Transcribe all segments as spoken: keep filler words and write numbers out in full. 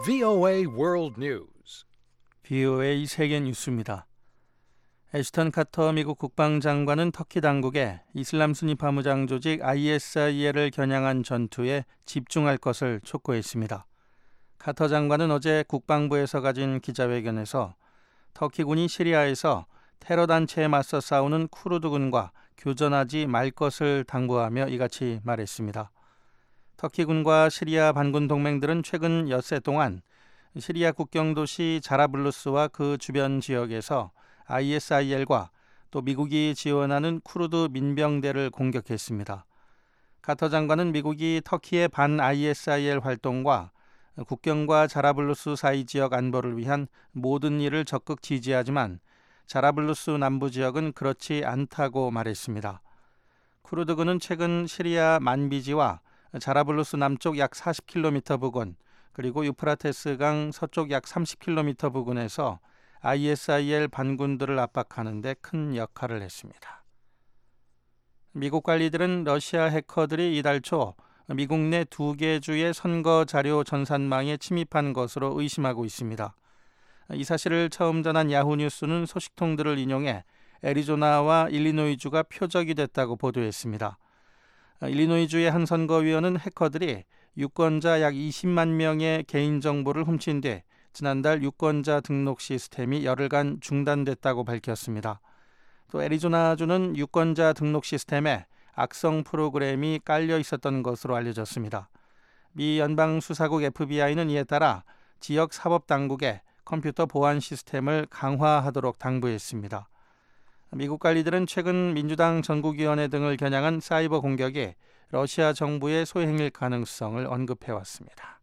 브이오에이 World News. 브이오에이 세계 뉴스입니다. 애슈턴 카터 미국 국방장관은 터키 당국에 이슬람 순위 파무장 조직 아이에스아이엘을 겨냥한 전투에 집중할 것을 촉구했습니다. 카터 장관은 어제 국방부에서 가진 기자회견에서 터키군이 시리아에서 테러 단체에 맞서 싸우는 쿠르드군과 교전하지 말 것을 당부하며 이같이 말했습니다. 터키군과 시리아 반군 동맹들은 최근 엿새 동안 시리아 국경 도시 자라블루스와 그 주변 지역에서 아이에스아이엘과 또 미국이 지원하는 쿠르드 민병대를 공격했습니다. 카터 장관은 미국이 터키의 반 아이에스아이엘 활동과 국경과 자라블루스 사이 지역 안보를 위한 모든 일을 적극 지지하지만 자라블루스 남부 지역은 그렇지 않다고 말했습니다. 쿠르드군은 최근 시리아 만비지와 자라블루스 남쪽 약 사십 킬로미터 부근 그리고 유프라테스강 서쪽 약 삼십 킬로미터 부근에서 아이에스아이엘 반군들을 압박하는 데 큰 역할을 했습니다. 미국 관리들은 러시아 해커들이 이달 초 미국 내 두 개 주의 선거 자료 전산망에 침입한 것으로 의심하고 있습니다. 이 사실을 처음 전한 야후뉴스는 소식통들을 인용해 애리조나와 일리노이주가 표적이 됐다고 보도했습니다. 일리노이주의 한 선거위원은 해커들이 유권자 약 이십만 명의 개인정보를 훔친 뒤 지난달 유권자 등록 시스템이 열흘간 중단됐다고 밝혔습니다. 또 애리조나주는 유권자 등록 시스템에 악성 프로그램이 깔려 있었던 것으로 알려졌습니다. 미 연방수사국 에프비아이는 이에 따라 지역 사법당국에 컴퓨터 보안 시스템을 강화하도록 당부했습니다. 미국 관리들은 최근 민주당 전국위원회 등을 겨냥한 사이버 공격이 러시아 정부의 소행일 가능성을 언급해왔습니다.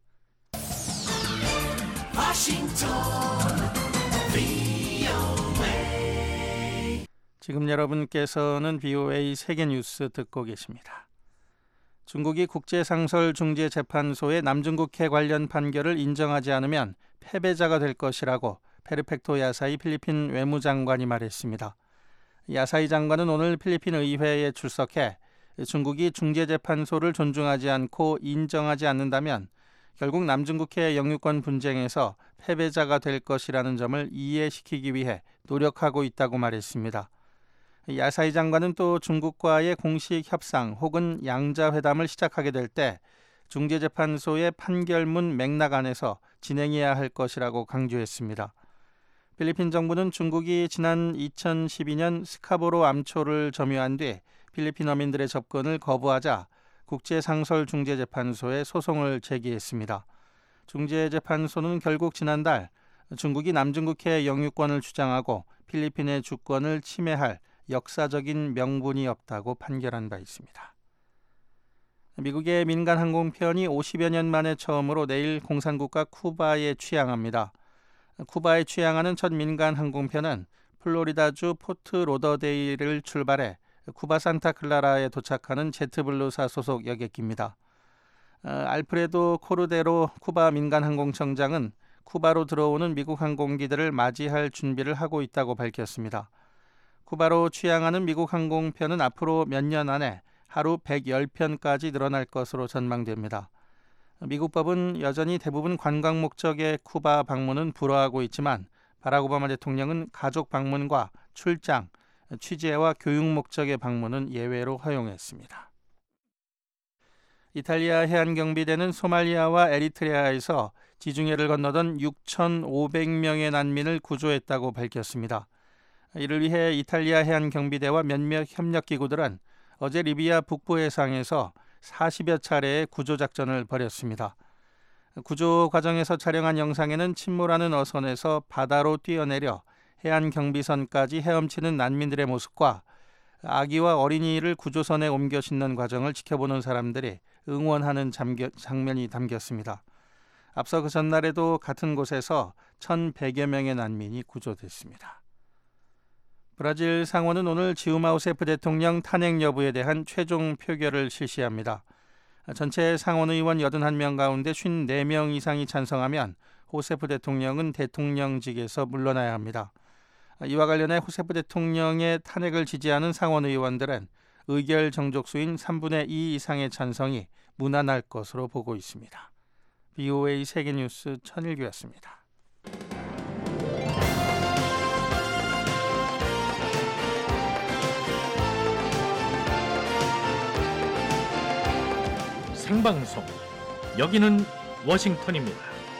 지금 여러분께서는 브이오에이 세계뉴스 듣고 계십니다. 중국이 국제상설중재재판소의 남중국해 관련 판결을 인정하지 않으면 패배자가 될 것이라고 페르펙토 야사이 필리핀 외무장관이 말했습니다. 야사이 장관은 오늘 필리핀 의회에 출석해 중국이 중재재판소를 존중하지 않고 인정하지 않는다면 결국 남중국해 영유권 분쟁에서 패배자가 될 것이라는 점을 이해시키기 위해 노력하고 있다고 말했습니다. 야사이 장관은 또 중국과의 공식 협상 혹은 양자회담을 시작하게 될 때 중재재판소의 판결문 맥락 안에서 진행해야 할 것이라고 강조했습니다. 필리핀 정부는 중국이 지난 이천십이 년 스카보로 암초를 점유한 뒤 필리핀 어민들의 접근을 거부하자 국제상설중재재판소에 소송을 제기했습니다. 중재재판소는 결국 지난달 중국이 남중국해 영유권을 주장하고 필리핀의 주권을 침해할 역사적인 명분이 없다고 판결한 바 있습니다. 미국의 민간 항공편이 오십여 년 만에 처음으로 내일 공산국가 쿠바에 취항합니다. 쿠바에 취항하는 첫 민간 항공편은 플로리다주 포트 로더데일을 출발해 쿠바 산타클라라에 도착하는 제트블루사 소속 여객기입니다. 알프레도 코르데로 쿠바 민간항공청장은 쿠바로 들어오는 미국 항공기들을 맞이할 준비를 하고 있다고 밝혔습니다. 쿠바로 취항하는 미국 항공편은 앞으로 몇 년 안에 하루 백십 편까지 늘어날 것으로 전망됩니다. 미국 법은 여전히 대부분 관광 목적의 쿠바 방문은 불허하고 있지만 바락 오바마 대통령은 가족 방문과 출장, 취재와 교육 목적의 방문은 예외로 허용했습니다. 이탈리아 해안경비대는 소말리아와 에리트레아에서 지중해를 건너던 육천오백 명의 난민을 구조했다고 밝혔습니다. 이를 위해 이탈리아 해안경비대와 몇몇 협력기구들은 어제 리비아 북부 해상에서 사십여 차례의 구조작전을 벌였습니다. 구조 과정에서 촬영한 영상에는 침몰하는 어선에서 바다로 뛰어내려 해안경비선까지 헤엄치는 난민들의 모습과 아기와 어린이를 구조선에 옮겨 싣는 과정을 지켜보는 사람들이 응원하는 잠겨, 장면이 담겼습니다. 앞서 그 전날에도 같은 곳에서 천백여 명의 난민이 구조됐습니다. 브라질 상원은 오늘 지우마 호세프 대통령 탄핵 여부에 대한 최종 표결을 실시합니다. 전체 상원의원 팔십일 명 가운데 오십사 명 이상이 찬성하면 호세프 대통령은 대통령직에서 물러나야 합니다. 이와 관련해 호세프 대통령의 탄핵을 지지하는 상원의원들은 의결 정족수인 삼분의 이 이상의 찬성이 무난할 것으로 보고 있습니다. 브이오에이 세계뉴스 천일규였습니다. 생방송 여기는 워싱턴입니다.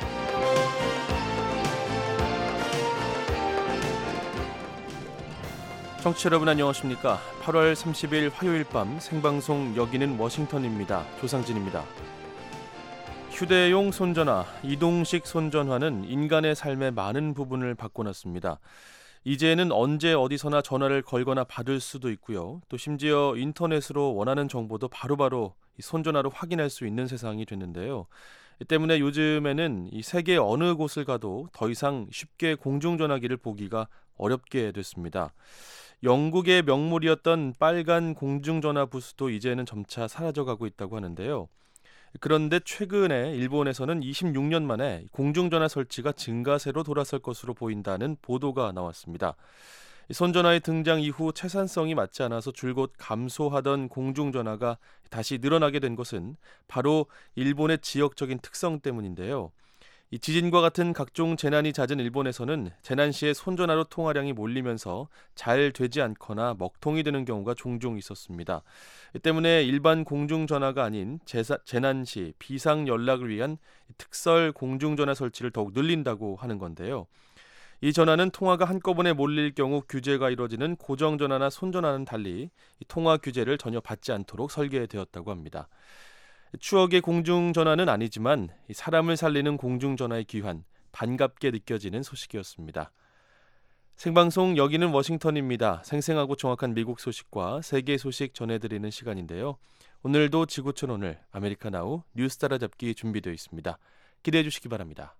청취자 여러분 안녕하십니까? 팔월 삼십일 화요일 밤 생방송 여기는 워싱턴입니다. 조상진입니다. 휴대용 손전화, 이동식 손전화는 인간의 삶의 많은 부분을 바꿔놨습니다. 이제는 언제 어디서나 전화를 걸거나 받을 수도 있고요. 또 심지어 인터넷으로 원하는 정보도 바로바로 이 손전화로 확인할 수 있는 세상이 됐는데요. 이 때문에 요즘에는 이 세계 어느 곳을 가도 더 이상 쉽게 공중전화기를 보기가 어렵게 됐습니다. 영국의 명물이었던 빨간 공중전화 부스도 이제는 점차 사라져가고 있다고 하는데요. 그런데 최근에 일본에서는 이십육 년 만에 공중전화 설치가 증가세로 돌아설 것으로 보인다는 보도가 나왔습니다. 손전화의 등장 이후 채산성이 맞지 않아서 줄곧 감소하던 공중전화가 다시 늘어나게 된 것은 바로 일본의 지역적인 특성 때문인데요. 이 지진과 같은 각종 재난이 잦은 일본에서는 재난 시에 손전화로 통화량이 몰리면서 잘 되지 않거나 먹통이 되는 경우가 종종 있었습니다. 이 때문에 일반 공중전화가 아닌 제사, 재난 시 비상 연락을 위한 특설 공중전화 설치를 더욱 늘린다고 하는 건데요. 이 전화는 통화가 한꺼번에 몰릴 경우 규제가 이루어지는 고정전화나 손전화는 달리 통화 규제를 전혀 받지 않도록 설계되었다고 합니다. 추억의 공중전화는 아니지만 사람을 살리는 공중전화의 귀환, 반갑게 느껴지는 소식이었습니다. 생방송 여기는 워싱턴입니다. 생생하고 정확한 미국 소식과 세계 소식 전해드리는 시간인데요. 오늘도 지구촌 오늘 아메리카나우 뉴스 따라잡기 준비되어 있습니다. 기대해 주시기 바랍니다.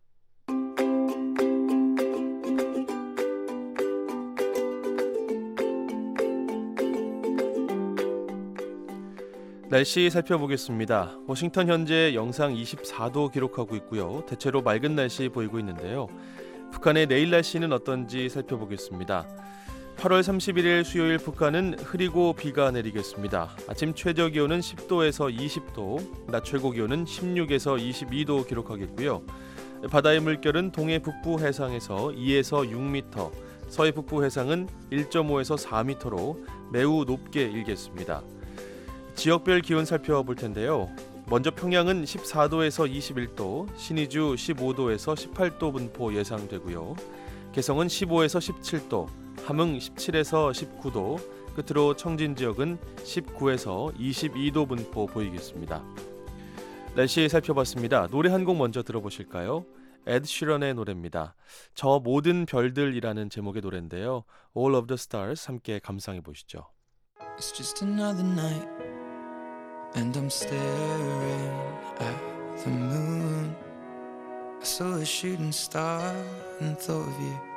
날씨 살펴보겠습니다. 워싱턴 현재 영상 이십사 도 기록하고 있고요. 대체로 맑은 날씨 보이고 있는데요. 북한의 내일 날씨는 어떤지 살펴보겠습니다. 팔월 삼십일일 수요일 북한은 흐리고 비가 내리겠습니다. 아침 최저 기온은 십 도에서 이십 도, 낮 최고 기온은 십육에서 이십이 도 기록하겠고요. 바다의 물결은 동해 북부 해상에서 이에서 육 미터, 서해 북부 해상은 일 점 오에서 사 미터로 매우 높게 일겠습니다. 지역별 기온 살펴볼 텐데요. 먼저 평양은 십사 도에서 이십일 도, 신의주 십오 도에서 십팔 도 분포 예상되고요. 개성은 십오에서 십칠 도, 함흥 십칠에서 십구 도, 끝으로 청진 지역은 십구에서 이십이 도 분포 보이겠습니다. 날씨 살펴봤습니다. 노래 한 곡 먼저 들어보실까요? 에드 시런의 노래입니다. 저 모든 별들이라는 제목의 노래인데요. All of the Stars 함께 감상해 보시죠. It's just another night and I'm staring at the moon. I saw a shooting star and thought of you.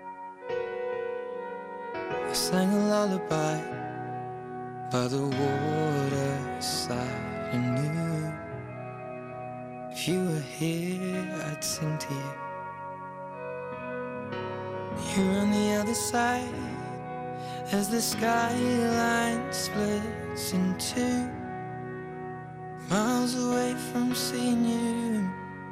I sang a lullaby by the waterside and knew if you were here I'd sing to you. You're on the other side as the skyline splits in two, miles away from seeing you,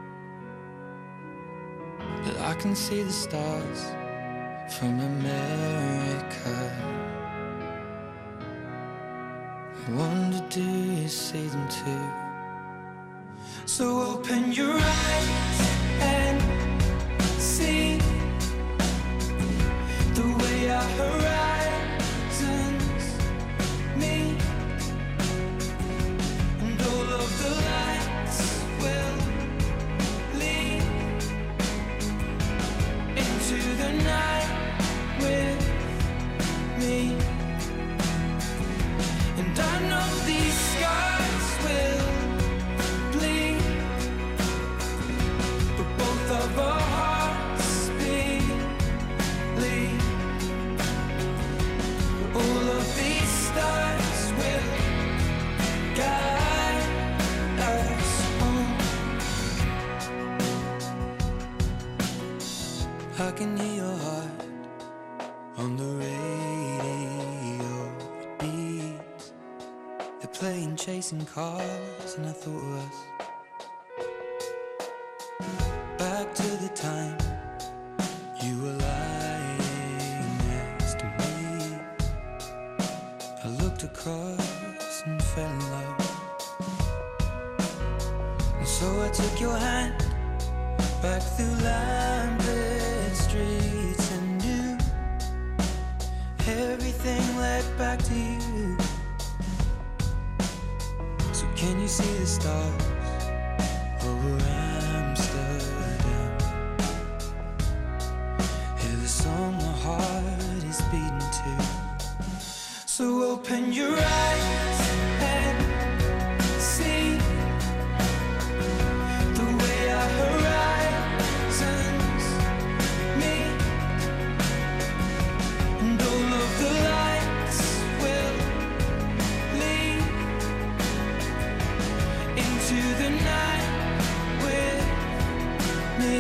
but I can see the stars from America. I wonder, do you see them too? So open your eyes and see the way our horizons meet, and all of the lights will lead into the night with me. And I know these scars will bleed, but both of our hearts believe. All of these stars will guide us home. I can hear your heart on the radio. It beats. They're playing Chasing Cars, and I thought of us. time you were lying next to me. I looked across and fell in love. And so I took your hand back through lamplit streets and knew everything led back to you. So can you see the stars over Amsterdam? Hear the song my heart is beating to. So open your eyes and see the way our horizons meet, and all of the lights will lead into the night with me.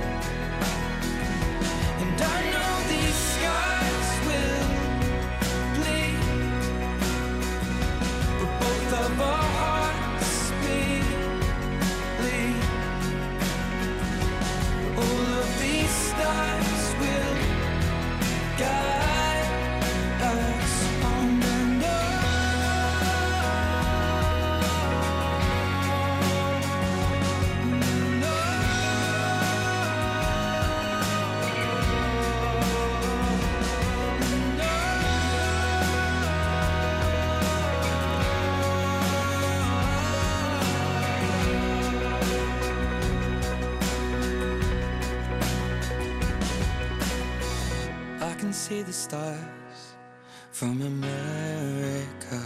And I know these scars will bleed, but both of our hearts believe. All of these stars will guide us on and I can see the stars from America.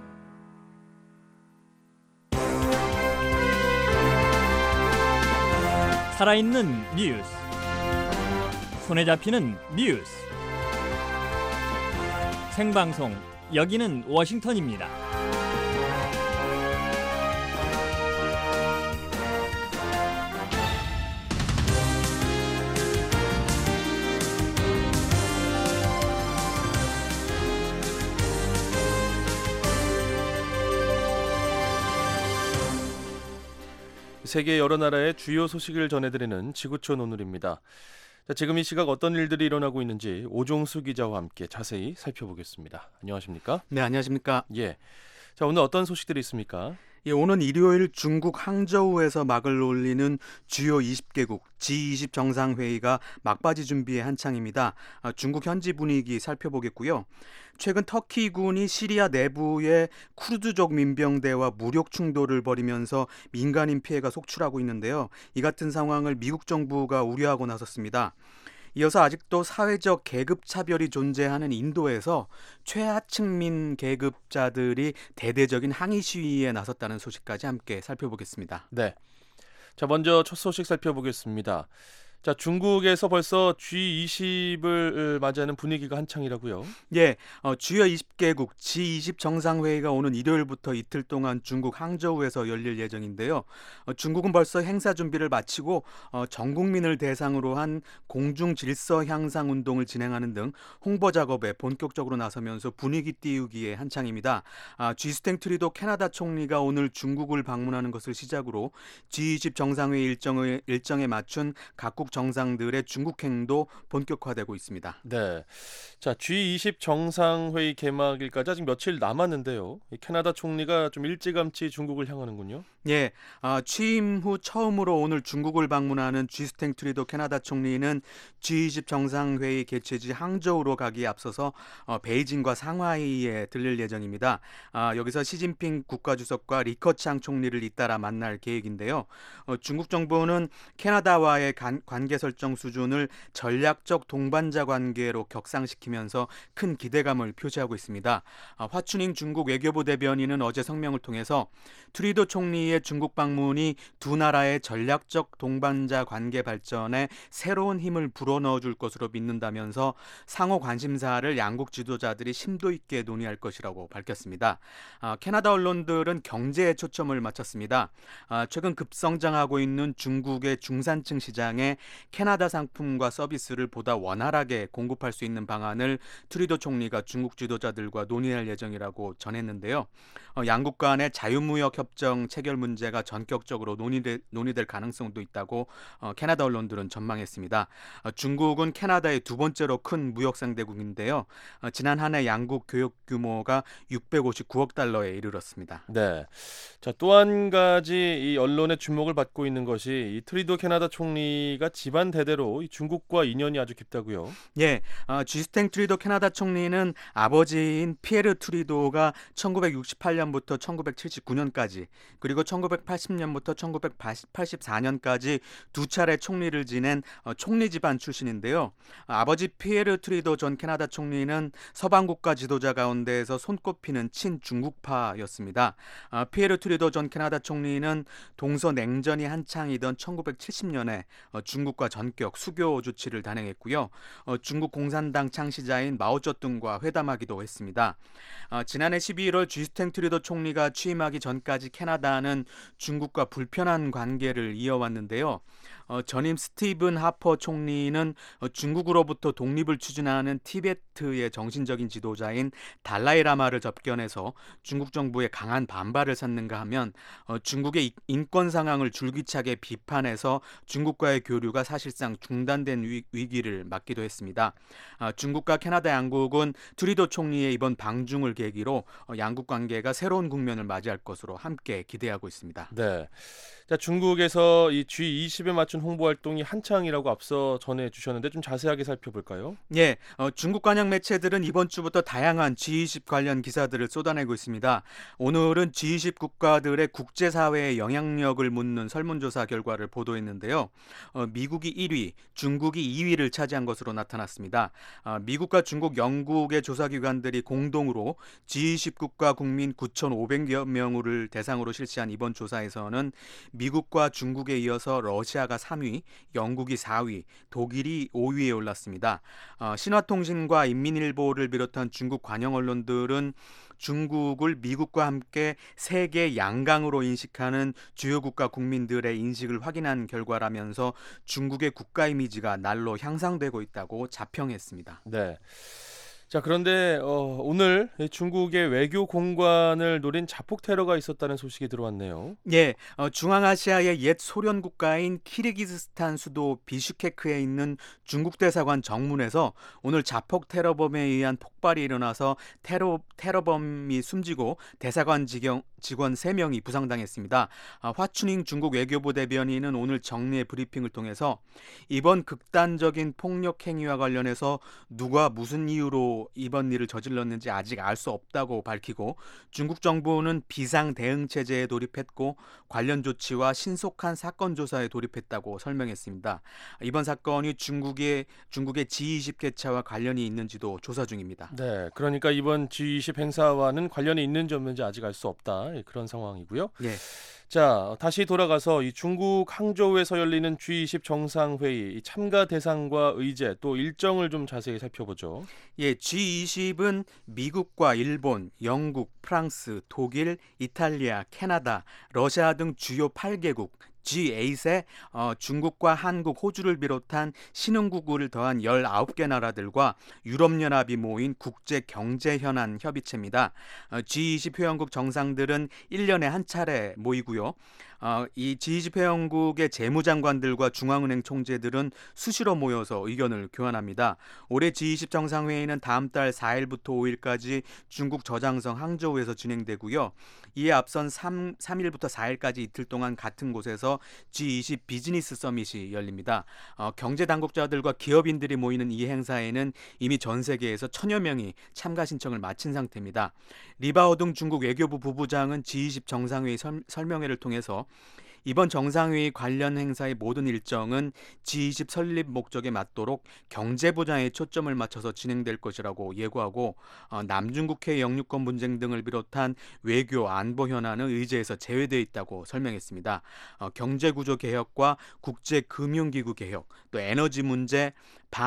살아있는 뉴스, 손에 잡히는 뉴스, 생방송 여기는 워싱턴입니다. 세계 여러 나라의 주요 소식을 전해드리는 지구촌 오늘입니다. 자, 지금 이 시각 어떤 일들이 일어나고 있는지 오종수 기자와 함께 자세히 살펴보겠습니다. 안녕하십니까? 네, 안녕하십니까? 예. 자, 오늘 어떤 소식들이 있습니까? 예, 오는 일요일 중국 항저우에서 막을 올리는 주요 이십 개국 지 이십 정상회의가 막바지 준비에 한창입니다. 아, 중국 현지 분위기 살펴보겠고요. 최근 터키군이 시리아 내부의 쿠르드족 민병대와 무력 충돌을 벌이면서 민간인 피해가 속출하고 있는데요. 이 같은 상황을 미국 정부가 우려하고 나섰습니다. 이어서 아직도 사회적 계급 차별이 존재하는 인도에서 최하층민 계급자들이 대대적인 항의 시위에 나섰다는 소식까지 함께 살펴보겠습니다. 네. 자, 먼저 첫 소식 살펴보겠습니다. 자, 중국에서 벌써 지 이십을 맞이하는 분위기가 한창이라고요? 예, 어, 주요 이십 개국 지 이십 정상회의가 오는 일요일부터 이틀 동안 중국 항저우에서 열릴 예정인데요. 어, 중국은 벌써 행사 준비를 마치고 어, 전 국민을 대상으로 한 공중 질서 향상 운동을 진행하는 등 홍보 작업에 본격적으로 나서면서 분위기 띄우기에 한창입니다. 아, 지스탱 트리도 캐나다 총리가 오늘 중국을 방문하는 것을 시작으로 지 이십 정상회의 일정에, 일정에 맞춘 각국 정상들의 중국행도 본격화되고 있습니다. 네. 자, 지 이십 정상회의 개막일까지 아직 며칠 남았는데요. 캐나다 총리가 좀 일찌감치 중국을 향하는군요. 예, 아, 취임 후 처음으로 오늘 중국을 방문하는 지스탱 트리도 캐나다 총리는 지 이십 정상회의 개최지 항저우로 가기에 앞서서 어, 베이징과 상하이에 들릴 예정입니다. 아, 여기서 시진핑 국가주석과 리커창 총리를 잇따라 만날 계획인데요. 어, 중국 정부는 캐나다와의 간, 관계 설정 수준을 전략적 동반자 관계로 격상시키면서 큰 기대감을 표시하고 있습니다. 아, 화춘잉 중국 외교부 대변인은 어제 성명을 통해서 트리도 총리의 중국 방문이 두 나라의 전략적 동반자 관계 발전에 새로운 힘을 불어넣어 줄 것으로 믿는다면서 상호 관심사를 양국 지도자들이 심도 있게 논의할 것이라고 밝혔습니다. 아, 캐나다 언론들은 경제에 초점을 맞췄습니다. 아, 최근 급성장하고 있는 중국의 중산층 시장에 캐나다 상품과 서비스를 보다 원활하게 공급할 수 있는 방안을 트루도 총리가 중국 지도자들과 논의할 예정이라고 전했는데요. 어, 양국 간의 자유무역 협정 체결 문제가 전격적으로 논의될, 논의될 가능성도 있다고 어, 캐나다 언론들은 전망했습니다. 어, 중국은 캐나다의 두 번째로 큰 무역 상대국인데요. 어, 지난 한 해 양국 교역 규모가 육백오십구억 달러에 이르렀습니다. 네. 자, 또 한 가지 이 언론의 주목을 받고 있는 것이 이 트루도 캐나다 총리가 집안 대대로 이 중국과 인연이 아주 깊다고요. 예, 어, 지스탱 트루도 캐나다 총리는 아버지인 피에르 트루도가 천구백육십팔 년부터 천구백칠십구 년까지 그리고 천구백팔십 년부터 천구백팔십사 년까지 두 차례 총리를 지낸 어, 총리 집안 출신인데요. 아버지 피에르 트루도 전 캐나다 총리는 서방 국가 지도자 가운데에서 손꼽히는 친중국파였습니다. 어, 피에르 트루도 전 캐나다 총리는 동서 냉전이 한창이던 천구백칠십 년에 어, 중국과 전격 수교 조치를 단행했고요. 어, 중국 공산당 창시자인 마오쩌둥과 회담하기도 했습니다. 어, 지난해 십이월 지스탱 트루도 총리가 취임하기 전까지 캐나다는 중국과 불편한 관계를 이어왔는데요. 어, 전임 스티븐 하퍼 총리는 어, 중국으로부터 독립을 추진하는 티베트의 정신적인 지도자인 달라이라마를 접견해서 중국 정부의 강한 반발을 샀는가 하면 어, 중국의 인권 상황을 줄기차게 비판해서 중국과의 교류가 사실상 중단된 위, 위기를 맞기도 했습니다. 어, 중국과 캐나다 양국은 트루도 총리의 이번 방중을 계기로 어, 양국 관계가 새로운 국면을 맞이할 것으로 함께 기대하고 있습니다. 네. 자, 중국에서 이 지 이십에 맞춘 홍보 활동이 한창이라고 앞서 전해 주셨는데 좀 자세하게 살펴볼까요? 예, 어, 중국 관영 매체들은 이번 주부터 다양한 지 이십 관련 기사들을 쏟아내고 있습니다. 오늘은 지 이십 국가들의 국제사회의 영향력을 묻는 설문조사 결과를 보도했는데요. 어, 미국이 일 위, 중국이 이 위를 차지한 것으로 나타났습니다. 어, 미국과 중국, 영국의 조사기관들이 공동으로 지 이십 국가 국민 구천오백여 명을 대상으로 실시한 이번 조사에서는 미국과 중국에 이어서 러시아가 삼 위, 영국이 사 위, 독일이 오 위에 올랐습니다. 어, 신화통신과 인민일보를 비롯한 중국 관영 언론들은 중국을 미국과 함께 세계 양강으로 인식하는 주요 국가 국민들의 인식을 확인한 결과라면서 중국의 국가 이미지가 날로 향상되고 있다고 자평했습니다. 네. 자, 그런데 어, 오늘 중국의 외교 공관을 노린 자폭 테러가 있었다는 소식이 들어왔네요. 예, 어, 중앙아시아의 옛 소련 국가인 키르기즈스탄 수도 비슈케크에 있는 중국 대사관 정문에서 오늘 자폭 테러범에 의한 폭발이 일어나서 테러, 테러범이 숨지고 대사관 직영, 직원 세 명이 부상당했습니다. 아, 화춘잉 중국 외교부 대변인은 오늘 정례 브리핑을 통해서 이번 극단적인 폭력 행위와 관련해서 누가 무슨 이유로 이번 일을 저질렀는지 아직 알 수 없다고 밝히고 중국 정부는 비상 대응 체제에 돌입했고 관련 조치와 신속한 사건 조사에 돌입했다고 설명했습니다. 이번 사건이 중국의 중국의 지 이십 개최와 관련이 있는지도 조사 중입니다. 네, 그러니까 이번 지 이십 행사와는 관련이 있는지 없는지 아직 알 수 없다. 그런 상황이고요. 예. 자, 다시 돌아가서 이 중국 항저우에서 열리는 지 이십 정상회의 참가 대상과 의제 또 일정을 좀 자세히 살펴보죠. 예, 지 이십은 미국과 일본, 영국, 프랑스, 독일, 이탈리아, 캐나다, 러시아 등 주요 팔 개국 지 에잇에 어, 중국과 한국, 호주를 비롯한 신흥국을 더한 열아홉 개 나라들과 유럽연합이 모인 국제경제현안 협의체입니다. 어, 지 이십 회원국 정상들은 일 년에 한 차례 모이고요. 어, 이 지 이십 회원국의 재무장관들과 중앙은행 총재들은 수시로 모여서 의견을 교환합니다. 올해 지 이십 정상회의는 다음 달 사 일부터 오 일까지 중국 저장성 항저우에서 진행되고요. 이에 앞선 삼, 삼 일부터 사 일까지 이틀 동안 같은 곳에서 지 이십 비즈니스 서밋이 열립니다. 어, 경제 당국자들과 기업인들이 모이는 이 행사에는 이미 전 세계에서 천여 명이 참가 신청을 마친 상태입니다. 리바오둥 중국 외교부 부부장은 지 이십 정상회의 설, 설명회를 통해서 이번 정상회의 관련 행사의 모든 일정은 지 이십 설립 목적에 맞도록 경제 분야에 초점을 맞춰서 진행될 것이라고 예고하고 어, 남중국해 영유권 분쟁 등을 비롯한 외교 안보 현안은 의제에서 제외되어 있다고 설명했습니다. 어, 경제구조 개혁과 국제금융기구 개혁, 또 에너지 문제,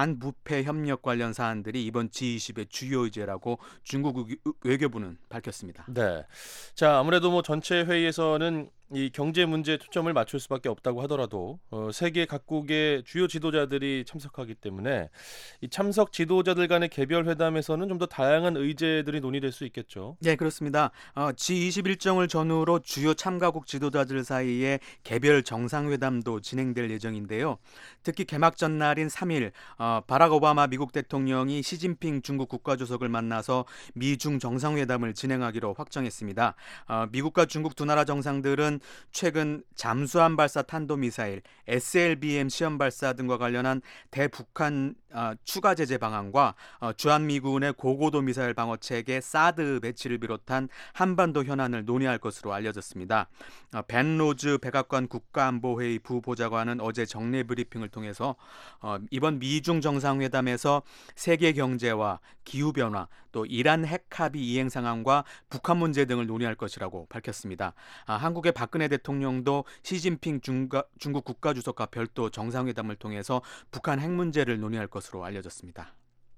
반부패 협력 관련 사안들이 이번 지 이십의 주요 의제라고 중국 외교부는 밝혔습니다. 네. 자, 아무래도 뭐 전체 회의에서는 이 경제 문제에 초점을 맞출 수밖에 없다고 하더라도 어, 세계 각국의 주요 지도자들이 참석하기 때문에 이 참석 지도자들 간의 개별 회담에서는 좀 더 다양한 의제들이 논의될 수 있겠죠. 네, 그렇습니다. 어, 지 이십 일정을 전후로 주요 참가국 지도자들 사이에 개별 정상회담도 진행될 예정인데요. 특히 개막 전날인 삼 일 어, 바락 오바마 미국 대통령이 시진핑 중국 국가주석을 만나서 미중 정상회담을 진행하기로 확정했습니다. 어, 미국과 중국 두 나라 정상들은 최근 잠수함 발사 탄도미사일, 에스엘비엠 시험 발사 등과 관련한 대북한 어, 추가 제재 방안과 어, 주한미군의 고고도 미사일 방어 체계 사드 배치를 비롯한 한반도 현안을 논의할 것으로 알려졌습니다. 어, 벤 로즈 백악관 국가안보회의 부보좌관은 어제 정례 브리핑을 통해서 어, 이번 미중 정상회담에서 세계 경제와 기후변화, 또 이란 핵 합의 이행 상황과 북한 문제 등을 논의할 것이라고 밝혔습니다. 아, 한국의 박근혜 대통령도 시진핑 중가, 중국 국가주석과 별도 정상회담을 통해서 북한 핵 문제를 논의할 것으로 알려졌습니다.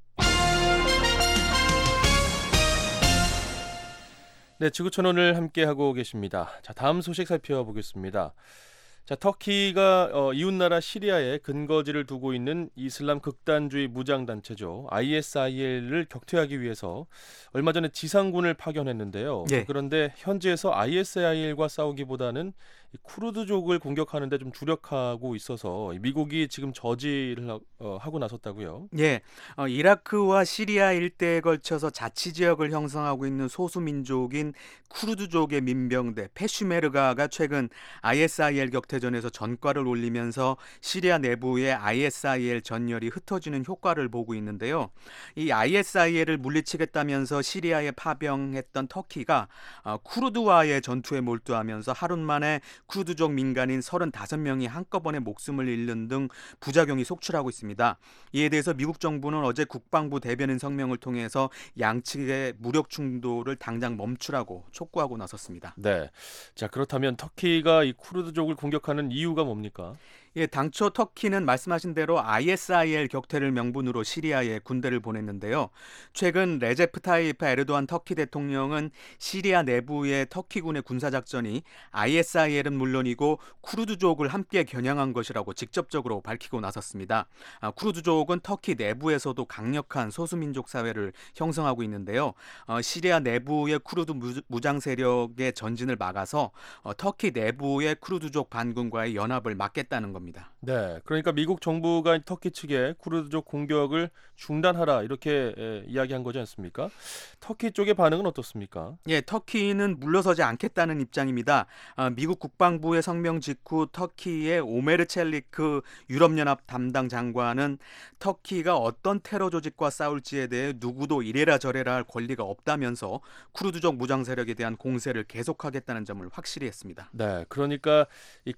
네, 지구촌오늘 함께하고 계십니다. 자, 다음 소식 살펴보겠습니다. 자, 터키가 어, 이웃나라 시리아에 근거지를 두고 있는 이슬람 극단주의 무장단체죠. 아이에스아이엘을 격퇴하기 위해서 얼마 전에 지상군을 파견했는데요. 예. 그런데 현지에서 아이에스아이엘과 싸우기보다는 이 쿠르드족을 공격하는 데 좀 주력하고 있어서 미국이 지금 저지를 하, 어, 하고 나섰다고요. 예, 어, 이라크와 시리아 일대에 걸쳐서 자치지역을 형성하고 있는 소수민족인 쿠르드족의 민병대 페슈메르가가 최근 아이에스아이엘 격퇴전에서 전과를 올리면서 시리아 내부의 아이에스아이엘 전열이 흩어지는 효과를 보고 있는데요. 이 아이에스아이엘을 물리치겠다면서 시리아에 파병했던 터키가 어, 쿠르드와의 전투에 몰두하면서 하루 만에 쿠르드족 민간인 서른다섯 명이 한꺼번에 목숨을 잃는 등 부작용이 속출하고 있습니다. 이에 대해서 미국 정부는 어제 국방부 대변인 성명을 통해서 양측의 무력 충돌을 당장 멈추라고 촉구하고 나섰습니다. 네. 자, 그렇다면 터키가 이 쿠르드족을 공격하는 이유가 뭡니까? 예, 당초 터키는 말씀하신 대로 아이에스아이엘 격퇴를 명분으로 시리아에 군대를 보냈는데요. 최근 레제프 타이프 에르도안 터키 대통령은 시리아 내부의 터키군의 군사작전이 아이에스아이엘은 물론이고 쿠르드족을 함께 겨냥한 것이라고 직접적으로 밝히고 나섰습니다. 아, 쿠르드족은 터키 내부에서도 강력한 소수민족 사회를 형성하고 있는데요. 어, 시리아 내부의 쿠르드 무장 세력의 전진을 막아서 어, 터키 내부의 쿠르드족 반군과의 연합을 막겠다는 겁니다. 네, 그러니까 미국 정부가 터키 측에 쿠르드족 공격을 중단하라 이렇게 에, 이야기한 거지 않습니까? 터키 쪽의 반응은 어떻습니까? 예, 터키는 물러서지 않겠다는 입장입니다. 아, 미국 국방부의 성명 직후 터키의 오메르 첼리크 유럽연합 담당 장관은 터키가 어떤 테러 조직과 싸울지에 대해 누구도 이래라 저래라 할 권리가 없다면서 쿠르드족 무장 세력에 대한 공세를 계속하겠다는 점을 확실히 했습니다. 네, 그러니까 이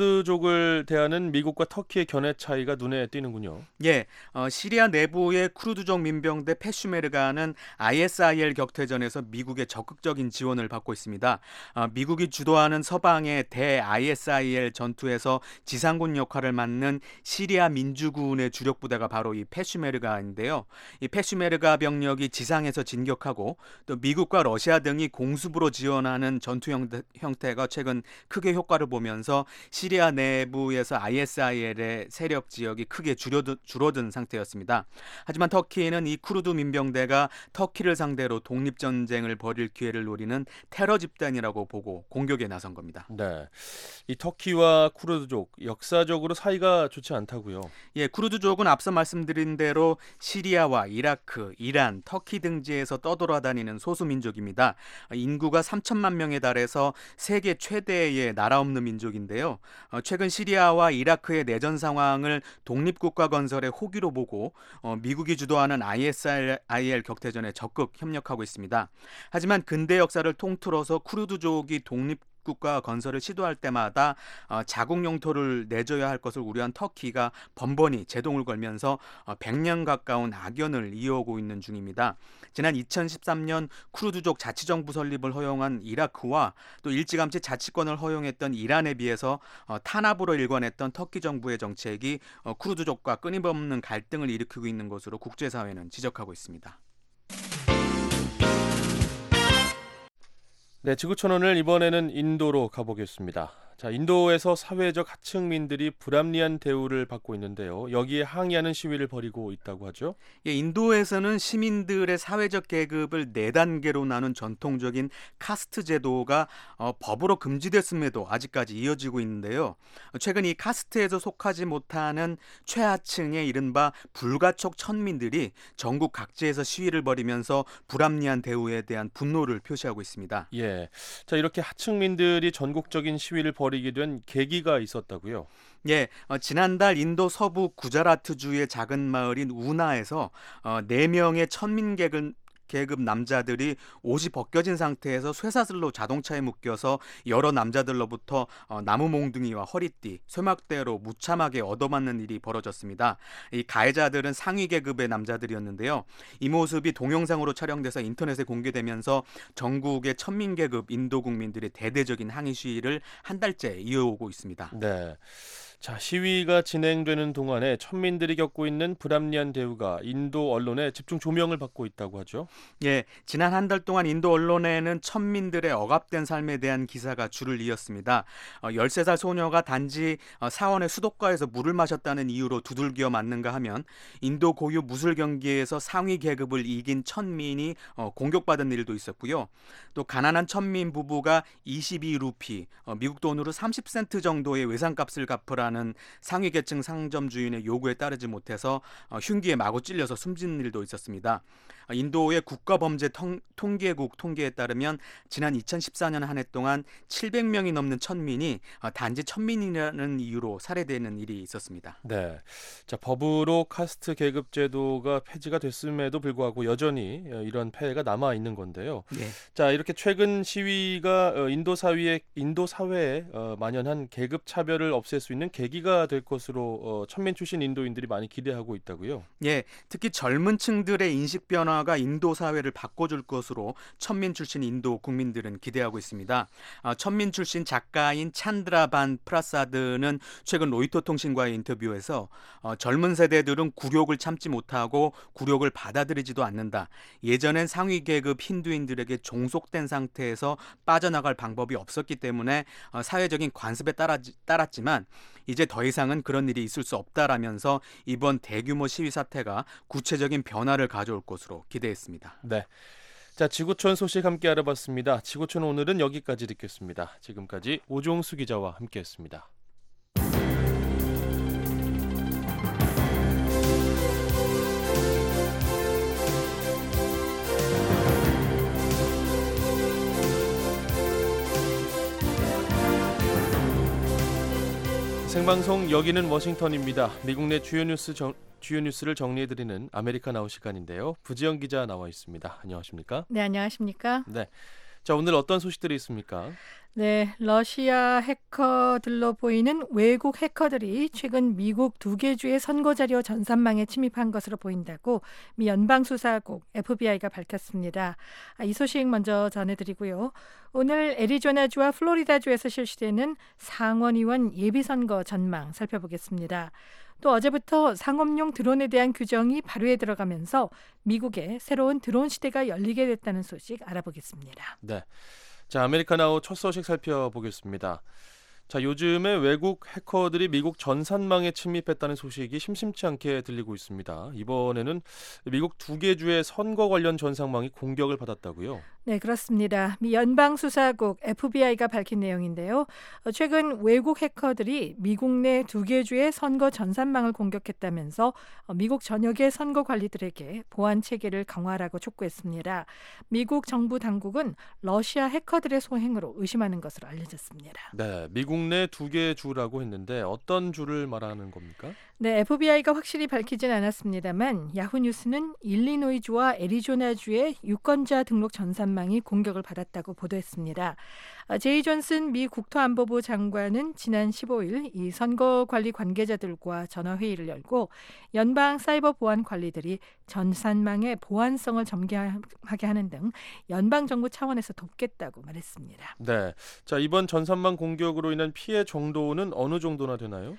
쿠르드족을 대하는 미국과 터키의 견해 차이가 눈에 띄는군요. 예, 어, 시리아 내부의 쿠르드족 민병대 페슈메르가는 아이에스아이엘 격퇴전에서 미국의 적극적인 지원을 받고 있습니다. 어, 미국이 주도하는 서방의 대 아이에스아이엘 전투에서 지상군 역할을 맡는 시리아 민주군의 주력 부대가 바로 이 페슈메르가인데요. 이 페슈메르가 병력이 지상에서 진격하고 또 미국과 러시아 등이 공습으로 지원하는 전투 형태, 형태가 최근 크게 효과를 보면서 시리아 내부에서 아이에스아이엘의 세력 지역이 크게 줄어든, 줄어든 상태였습니다. 하지만 터키는 이 쿠르드 민병대가 터키를 상대로 독립전쟁을 벌일 기회를 노리는 테러 집단이라고 보고 공격에 나선 겁니다. 네, 이 터키와 쿠르드족 역사적으로 사이가 좋지 않다고요. 예, 쿠르드족은 앞서 말씀드린 대로 시리아와 이라크, 이란, 터키 등지에서 떠돌아다니는 소수민족입니다. 인구가 삼천만 명에 달해서 세계 최대의 나라 없는 민족인데요. 어, 최근 시리아와 이라크의 내전 상황을 독립국가 건설의 호기로 보고 어, 미국이 주도하는 아이에스아이엘 격퇴전에 적극 협력하고 있습니다. 하지만 근대 역사를 통틀어서 쿠르드족이 독립 국가 건설을 시도할 때마다 어, 자국 영토를 내줘야 할 것을 우려한 터키가 번번이 제동을 걸면서 어, 백 년 가까운 악연을 이어오고 있는 중입니다. 지난 이천십삼 년 쿠르드족 자치정부 설립을 허용한 이라크와 또 일찌감치 자치권을 허용했던 이란에 비해서 어, 탄압으로 일관했던 터키 정부의 정책이 어, 쿠르드족과 끊임없는 갈등을 일으키고 있는 것으로 국제사회는 지적하고 있습니다. 네, 지구촌 오늘 이번에는 인도로 가보겠습니다. 자, 인도에서 사회적 하층민들이 불합리한 대우를 받고 있는데요. 여기에 항의하는 시위를 벌이고 있다고 하죠. 예, 인도에서는 시민들의 사회적 계급을 네 단계로 나눈 전통적인 카스트 제도가 어, 법으로 금지됐음에도 아직까지 이어지고 있는데요. 최근 이 카스트에서 속하지 못하는 최하층의 이른바 불가촉 천민들이 전국 각지에서 시위를 벌이면서 불합리한 대우에 대한 분노를 표시하고 있습니다. 예, 자 이렇게 하층민들이 전국적인 시위를 벌이게 된 계기가 있었다고요? 예, 어, 지난달 인도 서부 구자라트주의 작은 마을인 우나에서 어, 네 명의 천민 계급 계급 남자들이 옷이 벗겨진 상태에서 쇠사슬로 자동차에 묶여서 여러 남자들로부터 어, 나무 몽둥이와 허리띠, 쇠막대로 무참하게 얻어맞는 일이 벌어졌습니다. 이 가해자들은 상위 계급의 남자들이었는데요. 이 모습이 동영상으로 촬영돼서 인터넷에 공개되면서 전국의 천민 계급 인도 국민들의 대대적인 항의 시위를 한 달째 이어오고 있습니다. 네. 자, 시위가 진행되는 동안에 천민들이 겪고 있는 불합리한 대우가 인도 언론에 집중 조명을 받고 있다고 하죠. 예, 지난 한 달 동안 인도 언론에는 천민들의 억압된 삶에 대한 기사가 줄을 이었습니다. 어, 열세 살 소녀가 단지 어, 사원의 수도가에서 물을 마셨다는 이유로 두들겨 맞는가 하면 인도 고유 무술 경기에서 상위 계급을 이긴 천민이 어, 공격받은 일도 있었고요. 또 가난한 천민 부부가 이십이 루피, 어, 미국 돈으로 삼십 센트 정도의 외상값을 갚으라는 상위 계층 상점 주인의 요구에 따르지 못해서 어, 흉기에 마구 찔려서 숨진 일도 있었습니다. 인도의 국가범죄 통, 통계국 통계에 따르면 지난 이천십사 년 한 해 동안 칠백 명이 넘는 천민이 단지 천민이라는 이유로 살해되는 일이 있었습니다. 네, 자 법으로 카스트 계급 제도가 폐지가 됐음에도 불구하고 여전히 이런 폐해가 남아 있는 건데요. 네. 자 이렇게 최근 시위가 인도 사회에 인도 사회에 만연한 계급 차별을 없앨 수 있는 계기가 될 것으로 천민 출신 인도인들이 많이 기대하고 있다고요. 예, 특히 젊은 층들의 인식 변화 가 인도 사회를 바꿔줄 것으로 천민 출신 인도 국민들은 기대하고 있습니다. 아, 천민 출신 작가인 찬드라반 프라사드는 최근 로이터 통신과의 인터뷰에서 어, 젊은 세대들은 굴욕을 참지 못하고 굴욕을 받아들이지도 않는다. 예전엔 상위 계급 힌두인들에게 종속된 상태에서 빠져나갈 방법이 없었기 때문에 어, 사회적인 관습에 따라, 따랐지만 이제 더 이상은 그런 일이 있을 수 없다라면서 이번 대규모 시위 사태가 구체적인 변화를 가져올 것으로 기대했습니다. 네, 자 지구촌 소식 함께 알아봤습니다. 지구촌 오늘은 여기까지 듣겠습니다. 지금까지 오종수 기자와 함께했습니다. 생방송 여기는 워싱턴입니다. 미국 내 주요 뉴스 정, 주요 뉴스를 정리해드리는 아메리카 나우 시간인데요. 부지영 기자 나와 있습니다. 안녕하십니까? 네, 안녕하십니까? 네, 자 오늘 어떤 소식들이 있습니까? 네, 러시아 해커들로 보이는 외국 해커들이 최근 미국 두 개 주의 선거자료 전산망에 침입한 것으로 보인다고 미 연방수사국 에프비아이가 밝혔습니다. 이 소식 먼저 전해드리고요. 오늘 애리조나주와 플로리다주에서 실시되는 상원의원 예비선거 전망 살펴보겠습니다. 또 어제부터 상업용 드론에 대한 규정이 발효에 들어가면서 미국의 새로운 드론 시대가 열리게 됐다는 소식 알아보겠습니다. 네, 자 아메리카나우 첫 소식 살펴보겠습니다. 자 요즘에 외국 해커들이 미국 전산망에 침입했다는 소식이 심심치 않게 들리고 있습니다. 이번에는 미국 두 개 주의 선거 관련 전산망이 공격을 받았다고요? 네, 그렇습니다. 미 연방수사국 에프비아이가 밝힌 내용인데요. 최근 외국 해커들이 미국 내 두 개 주의 선거 전산망을 공격했다면서 미국 전역의 선거 관리들에게 보안 체계를 강화하라고 촉구했습니다. 미국 정부 당국은 러시아 해커들의 소행으로 의심하는 것으로 알려졌습니다. 네, 미국 내 두 개 주라고 했는데 어떤 주를 말하는 겁니까? 네, 에프비아이가 확실히 밝히진 않았습니다만 야후 뉴스는 일리노이주와 애리조나주의 유권자 등록 전산망이 공격을 받았다고 보도했습니다. 제이 존슨 미 국토안보부 장관은 지난 십오일 이 선거관리 관계자들과 전화회의를 열고 연방 사이버 보안 관리들이 전산망의 보안성을 점검하게 하는 등 연방정부 차원에서 돕겠다고 말했습니다. 네, 자 이번 전산망 공격으로 인한 피해 정도는 어느 정도나 되나요?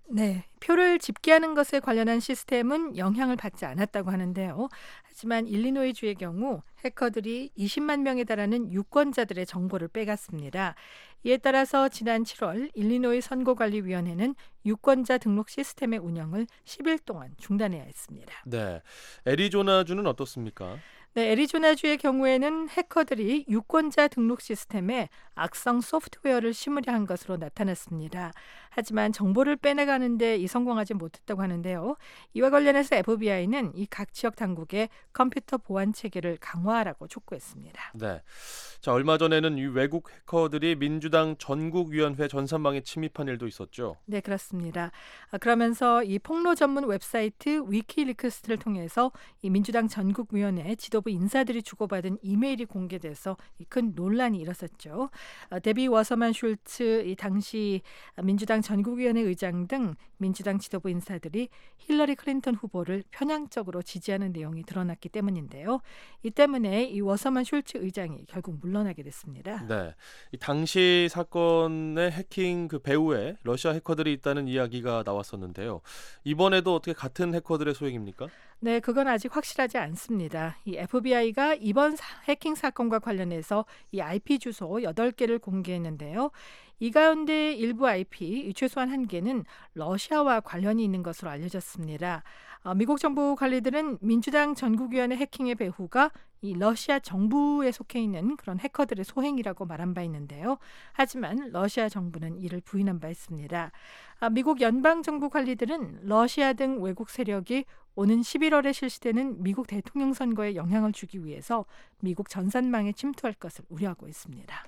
네, 표를 집계하는 것에 관련한 시스템은 영향을 받지 않았다고 하는데요. 하지만 일리노이주의 경우 해커들이 이십만 명에 달하는 유권자들의 정보를 빼갔습니다. 이에 따라서 지난 칠월 일리노이 선거관리위원회는 유권자 등록 시스템의 운영을 십 일 동안 중단해야 했습니다. 네, 애리조나주는 어떻습니까? 네, 애리조나주의 경우에는 해커들이 유권자 등록 시스템에 악성 소프트웨어를 심으려 한 것으로 나타났습니다. 하지만 정보를 빼내가는데 이 성공하지 못했다고 하는데요. 이와 관련해서 에프비아이는 이 각 지역 당국에 컴퓨터 보안 체계를 강화하라고 촉구했습니다. 네, 자 얼마 전에는 이 외국 해커들이 민주당 전국위원회 전산망에 침입한 일도 있었죠. 네, 그렇습니다. 아, 그러면서 이 폭로 전문 웹사이트 위키리크스를 통해서 이 민주당 전국위원회 지도부 인사들이 주고받은 이메일이 공개돼서 이 큰 논란이 일었었죠. 아, 데비 워서만 슐츠 이 당시 민주당 전국위원회 의장 등 민주당 지도부 인사들이 힐러리 클린턴 후보를 편향적으로 지지하는 내용이 드러났기 때문인데요. 이 때문에 이 워서만 슐츠 의장이 결국 물러나게 됐습니다. 네, 이 당시 사건의 해킹 그 배후에 러시아 해커들이 있다는 이야기가 나왔었는데요. 이번에도 어떻게 같은 해커들의 소행입니까? 네, 그건 아직 확실하지 않습니다. 이 에프비아이가 이번 사- 해킹 사건과 관련해서 이 아이피 주소 여덟 개를 공개했는데요. 이 가운데 일부 아이피, 최소한 한 개는 러시아와 관련이 있는 것으로 알려졌습니다. 어, 미국 정부 관리들은 민주당 전국위원회 해킹의 배후가 이 러시아 정부에 속해 있는 그런 해커들의 소행이라고 말한 바 있는데요. 하지만 러시아 정부는 이를 부인한 바 있습니다. 아, 미국 연방정부 관리들은 러시아 등 외국 세력이 오는 십일월에 실시되는 미국 대통령 선거에 영향을 주기 위해서 미국 전산망에 침투할 것을 우려하고 있습니다.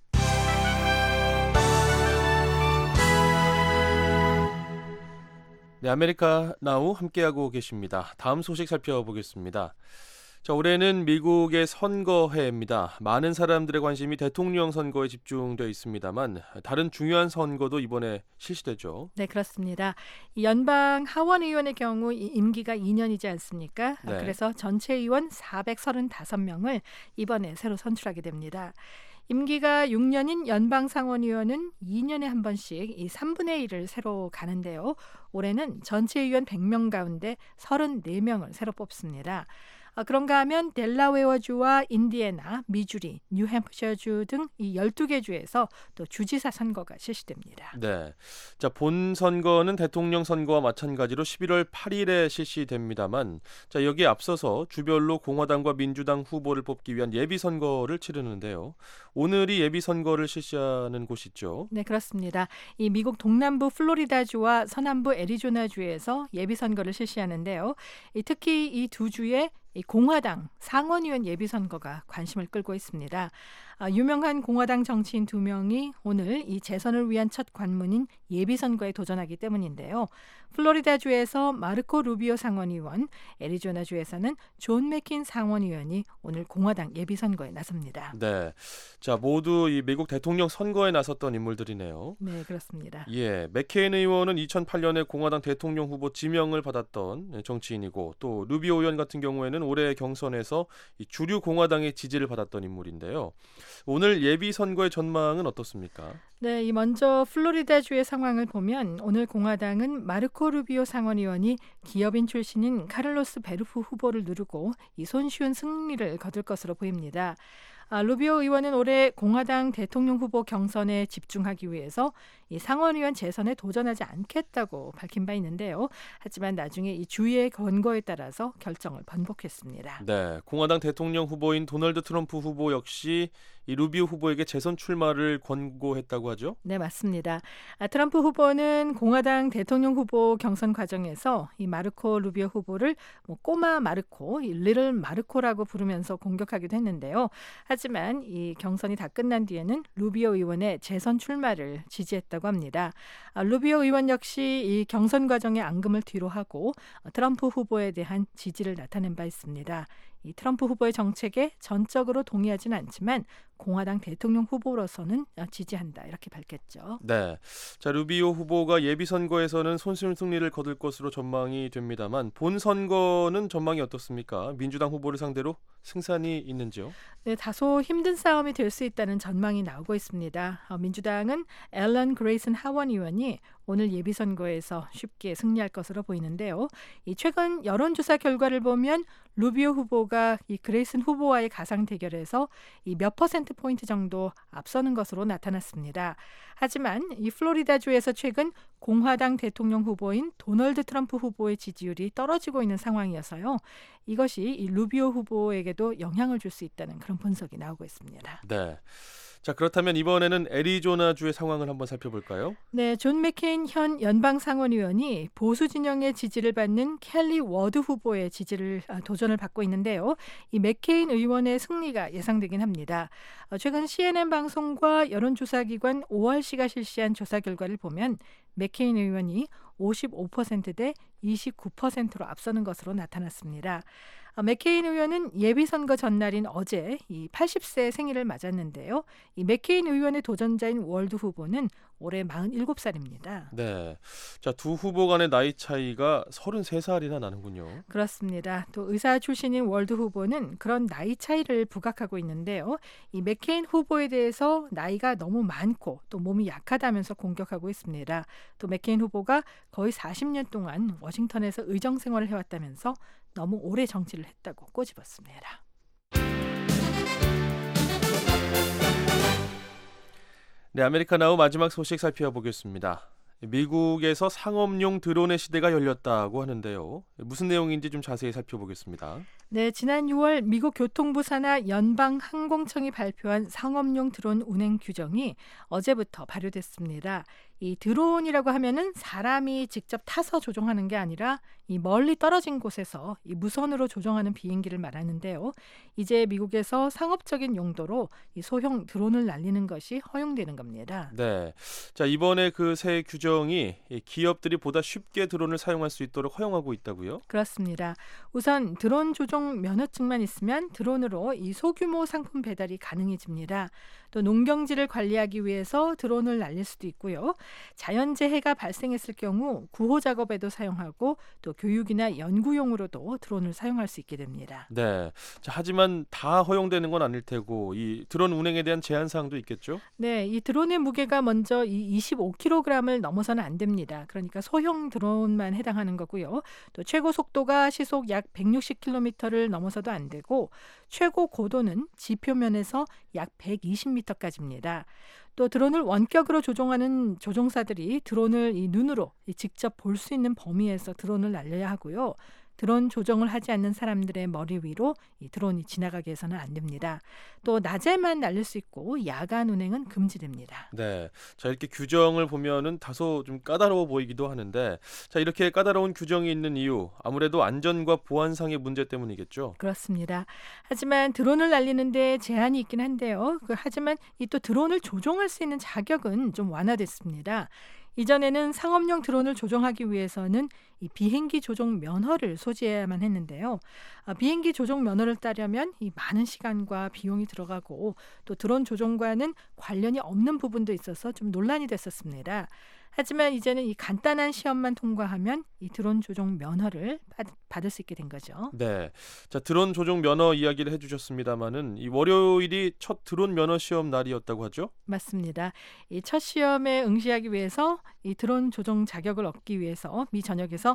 네, 아메리카 나우 함께하고 계십니다. 다음 소식 살펴보겠습니다. 자, 올해는 미국의 선거해입니다. 많은 사람들의 관심이 대통령 선거에 집중되어 있습니다만 다른 중요한 선거도 이번에 실시되죠. 네, 그렇습니다. 이 연방 하원의원의 경우 이 임기가 이 년이지 않습니까? 네. 그래서 전체 의원 사백삼십오 명을 이번에 새로 선출하게 됩니다. 임기가 육 년인 연방 상원의원은 이 년에 한 번씩 이 삼분의 일을 새로 가는데요. 올해는 전체 의원 백 명 가운데 삼십사 명을 새로 뽑습니다. 아, 그런가 하면 델라웨어주와 인디애나, 미주리, 뉴햄프셔주 등 이 열두 개 주에서 또 주지사 선거가 실시됩니다. 네, 자 본선거는 대통령 선거와 마찬가지로 십일월 팔일에 실시됩니다만, 자 여기에 앞서서 주별로 공화당과 민주당 후보를 뽑기 위한 예비 선거를 치르는데요. 오늘이 예비 선거를 실시하는 곳이 있죠. 네, 그렇습니다. 이 미국 동남부 플로리다주와 서남부 애리조나주에서 예비 선거를 실시하는데요. 이 특히 이 두 주에 이 공화당 상원의원 예비선거가 관심을 끌고 있습니다. 아, 유명한 공화당 정치인 두 명이 오늘 이 재선을 위한 첫 관문인 예비선거에 도전하기 때문인데요. 플로리다주에서 마르코 루비오 상원의원, 애리조나주에서는 존 맥킨 상원의원이 오늘 공화당 예비선거에 나섭니다. 네, 자 모두 이 미국 대통령 선거에 나섰던 인물들이네요. 네, 그렇습니다. 예, 맥케인 의원은 이천팔 년에 공화당 대통령 후보 지명을 받았던 정치인이고, 또 루비오 의원 같은 경우에는 올해 경선에서 이 주류 공화당의 지지를 받았던 인물인데요. 오늘 예비 선거의 전망은 어떻습니까? 네, 이 먼저 플로리다주의 상황을 보면 오늘 공화당은 마르코 루비오 상원의원이 기업인 출신인 카를로스 베르프 후보를 누르고 이 손쉬운 승리를 거둘 것으로 보입니다. 아, 루비오 의원은 올해 공화당 대통령 후보 경선에 집중하기 위해서 이 상원의원 재선에 도전하지 않겠다고 밝힌 바 있는데요. 하지만 나중에 이 주위의 권고에 따라서 결정을 번복했습니다. 네, 공화당 대통령 후보인 도널드 트럼프 후보 역시 이 루비오 후보에게 재선 출마를 권고했다고 하죠? 네, 맞습니다. 아, 트럼프 후보는 공화당 대통령 후보 경선 과정에서 이 마르코 루비오 후보를 뭐 꼬마 마르코, 이 리틀 마르코라고 부르면서 공격하기도 했는데요. 하지만 이 경선이 다 끝난 뒤에는 루비오 의원의 재선 출마를 지지했다고 합니다. 아, 루비오 의원 역시 이 경선 과정의 앙금을 뒤로하고 트럼프 후보에 대한 지지를 나타낸 바 있습니다. 이 트럼프 후보의 정책에 전적으로 동의하지는 않지만 공화당 대통령 후보로서는 지지한다 이렇게 밝혔죠. 네, 자 루비오 후보가 예비 선거에서는 손쉬운 승리를 거둘 것으로 전망이 됩니다만 본 선거는 전망이 어떻습니까? 민주당 후보를 상대로 승산이 있는지요? 네, 다소 힘든 싸움이 될 수 있다는 전망이 나오고 있습니다. 어, 민주당은 앨런 그레이슨 하원 의원이 오늘 예비선거에서 쉽게 승리할 것으로 보이는데요. 이 최근 여론조사 결과를 보면 루비오 후보가 이 그레이슨 후보와의 가상 대결에서 이 몇 퍼센트 포인트 정도 앞서는 것으로 나타났습니다. 하지만 이 플로리다주에서 최근 공화당 대통령 후보인 도널드 트럼프 후보의 지지율이 떨어지고 있는 상황이어서요. 이것이 이 루비오 후보에게도 영향을 줄 수 있다는 그런 분석이 나오고 있습니다. 네. 자, 그렇다면 이번에는 애리조나주의 상황을 한번 살펴볼까요? 네, 존 맥케인 현 연방 상원의원이 보수 진영의 지지를 받는 켈리 워드 후보의 지지를 아, 도전을 받고 있는데요. 이 맥케인 의원의 승리가 예상되긴 합니다. 어, 최근 씨엔엔 방송과 여론조사기관 오알씨가 실시한 조사 결과를 보면 맥케인 의원이 오십오 퍼센트 대 이십구 퍼센트로 앞서는 것으로 나타났습니다. 어, 맥케인 의원은 예비선거 전날인 어제 이 팔십 세 생일을 맞았는데요. 이 맥케인 의원의 도전자인 월드 후보는 올해 마흔일곱 살입니다. 네. 자, 두 후보 간의 나이 차이가 서른세 살이나 나는군요. 그렇습니다. 또 의사 출신인 월드 후보는 그런 나이 차이를 부각하고 있는데요. 이 맥케인 후보에 대해서 나이가 너무 많고 또 몸이 약하다면서 공격하고 있습니다. 또 맥케인 후보가 거의 사십 년 동안 워싱턴에서 의정 생활을 해왔다면서 너무 오래 정치를 했다고 꼬집었습니다. 네, 아메리카나우 마지막 소식 살펴보겠습니다. 미국에서 상업용 드론의 시대가 열렸다고 하는데요. 무슨 내용인지 좀 자세히 살펴보겠습니다. 네, 지난 유월 미국 교통부 산하 연방항공청이 발표한 상업용 드론 운행 규정이 어제부터 발효됐습니다. 이 드론이라고 하면은 사람이 직접 타서 조종하는 게 아니라 이 멀리 떨어진 곳에서 이 무선으로 조종하는 비행기를 말하는데요. 이제 미국에서 상업적인 용도로 이 소형 드론을 날리는 것이 허용되는 겁니다. 네, 자 이번에 그 새 규정이 기업들이 보다 쉽게 드론을 사용할 수 있도록 허용하고 있다고요? 그렇습니다. 우선 드론 조종 면허증만 있으면 드론으로 이 소규모 상품 배달이 가능해집니다. 또 농경지를 관리하기 위해서 드론을 날릴 수도 있고요. 자연재해가 발생했을 경우 구호 작업에도 사용하고 또 교육이나 연구용으로도 드론을 사용할 수 있게 됩니다. 네. 자, 하지만 다 허용되는 건 아닐 테고 이 드론 운행에 대한 제한 사항도 있겠죠? 네, 이 드론의 무게가 먼저 이 이십오 킬로그램을 넘어서는 안 됩니다. 그러니까 소형 드론만 해당하는 거고요. 또 최고 속도가 시속 약 백육십 킬로미터를 넘어서도 안 되고 최고 고도는 지표면에서 약 백이십 미터까지입니다. 또 드론을 원격으로 조종하는 조종사들이 드론을 이 눈으로 직접 볼 수 있는 범위에서 드론을 날려야 하고요. 드론 조정을 하지 않는 사람들의 머리 위로 이 드론이 지나가게 해서는 안 됩니다. 또 낮에만 날릴 수 있고 야간 운행은 금지됩니다. 네, 자 이렇게 규정을 보면은 다소 좀 까다로워 보이기도 하는데, 자 이렇게 까다로운 규정이 있는 이유 아무래도 안전과 보안상의 문제 때문이겠죠. 그렇습니다. 하지만 드론을 날리는데 제한이 있긴 한데요. 그, 하지만 이 또 드론을 조종할 수 있는 자격은 좀 완화됐습니다. 이전에는 상업용 드론을 조종하기 위해서는 이 비행기 조종 면허를 소지해야만 했는데요. 아, 비행기 조종 면허를 따려면 이 많은 시간과 비용이 들어가고 또 드론 조종과는 관련이 없는 부분도 있어서 좀 논란이 됐었습니다. 하지만 이제는 이 간단한 시험만 통과하면 이 드론 조종 면허를 받, 받을 수 있게 된 거죠. 네, 자 드론 조종 면허 이야기를 해주셨습니다만은 이 월요일이 첫 드론 면허 시험 날이었다고 하죠? 맞습니다. 이 첫 시험에 응시하기 위해서 이 드론 조종 자격을 얻기 위해서 미 전역에서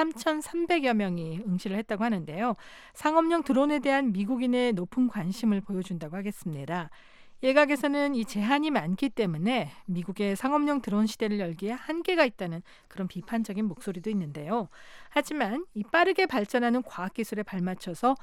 삼천삼백여 명이 응시를 했다고 하는데요. 상업용 드론에 대한 미국인의 높은 관심을 보여준다고 하겠습니다. 일각에서는 이 제한이 많기 때문에 미국의 상업용 드론 시대를 열기에 한계가 있다는 그런 비판적인 목소리도 있는데요. 하지만 이 빠르게 발전하는 과학기술에 발맞춰서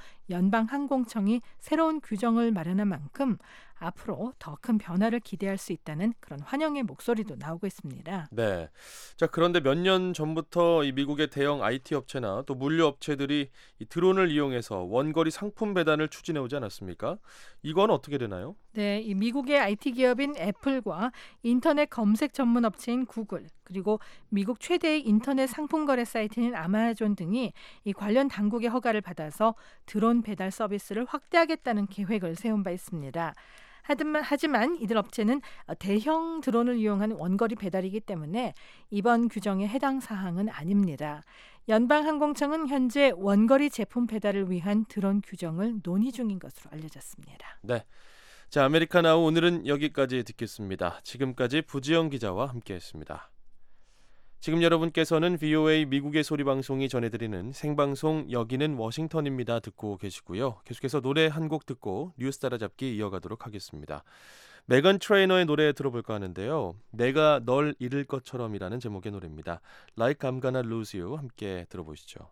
연방항공청이 새로운 규정을 마련한 만큼 앞으로 더 큰 변화를 기대할 수 있다는 그런 환영의 목소리도 나오고 있습니다. 네. 자 그런데 몇 년 전부터 이 미국의 대형 아이티 업체나 또 물류 업체들이 이 드론을 이용해서 원거리 상품 배달을 추진해 오지 않았습니까? 이건 어떻게 되나요? 네, 이 미국의 아이티 기업인 애플과 인터넷 검색 전문 업체인 구글, 그리고 미국 최대의 인터넷 상품 거래 사이트인 아마존 등이 이 관련 당국의 허가를 받아서 드론 배달 서비스를 확대하겠다는 계획을 세운 바 있습니다. 하지만 이들 업체는 대형 드론을 이용한 원거리 배달이기 때문에 이번 규정에 해당 사항은 아닙니다. 연방항공청은 현재 원거리 제품 배달을 위한 드론 규정을 논의 중인 것으로 알려졌습니다. 네, 자 아메리카나우 오늘은 여기까지 듣겠습니다. 지금까지 부지영 기자와 함께했습니다. 지금 여러분께서는 브이오에이 미국의 소리 방송이 전해드리는 생방송 여기는 워싱턴입니다 듣고 계시고요. 계속해서 노래 한 곡 듣고 뉴스 따라잡기 이어가도록 하겠습니다. 메건 트레이너의 노래 들어볼까 하는데요. 내가 널 잃을 것처럼이라는 제목의 노래입니다. Like I'm Gonna Lose You 함께 들어보시죠.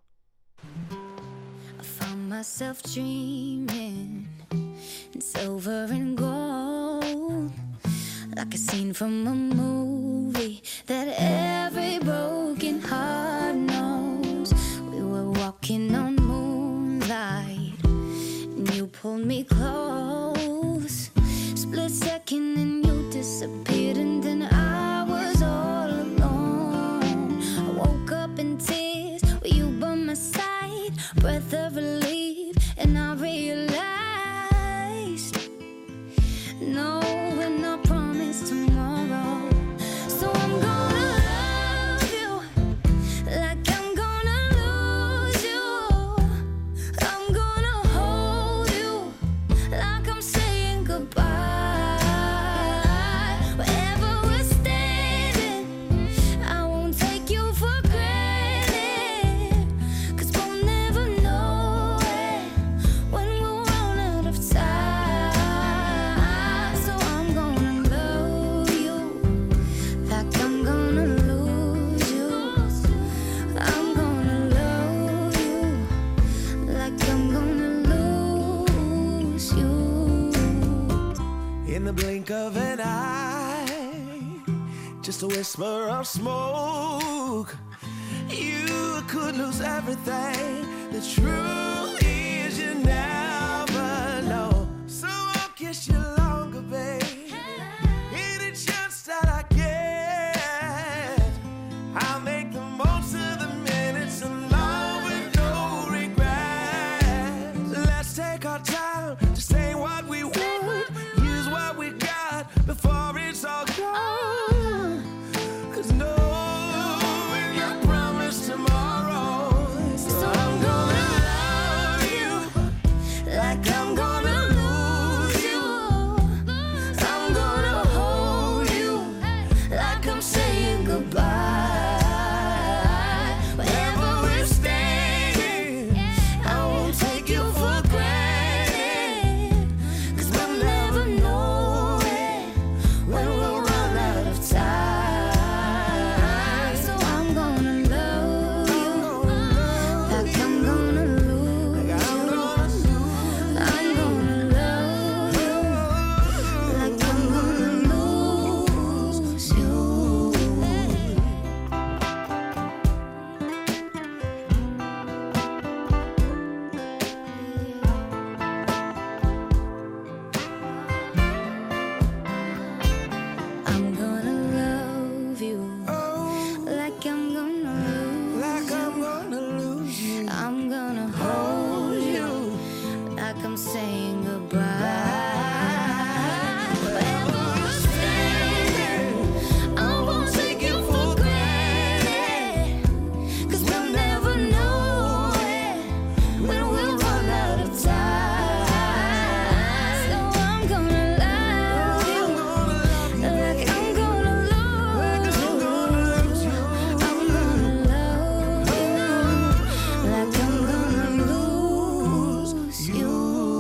I found myself dreaming in silver and gold, like a scene from a movie that every broken heart knows. We were walking on moonlight and you pulled me close. Split second and you disappeared and then I was all alone. I woke up in tears with you by my side, breath of relief, and I realized no, we're not promised tomorrow. So I'm gonna love you like I'm gonna lose you. I'm gonna hold you like I'm saying goodbye. Wherever we're standing, I won't take you for granted, 'cause we'll never know it when we'll run out of time. So I'm gonna love you like I'm gonna lose you. I'm gonna love you like I'm gonna lose you. In the blink of an eye, just a whisper of smoke, you could lose everything. The truth is you never know. So I'll kiss you longer, babe. Any chance that I get, I'll make the most of the minutes alone with no regret. Let's take our time to say what we want, use what we got before it's all gone. 'Cause no, we're not promised tomorrow. So I'm gonna love you like I'm gonna lose you. I'm gonna hold you like I'm saying goodbye. Wherever we're standing, I won't take you for granted, 'cause we'll never know it when we'll run out of time. So I'm gonna love you like I'm gonna lose you. I'm gonna love you like I'm gonna lose you. I'm gonna love you like I'm gonna lose Like I'm gonna lose you. I'm gonna hold you like I'm saying goodbye. Wherever we're standing, I won't take you for granted, 'cause we'll never know it when we'll run out of time. So I'm gonna love you like I'm gonna lose you. I'm gonna love you like I'm gonna lose you.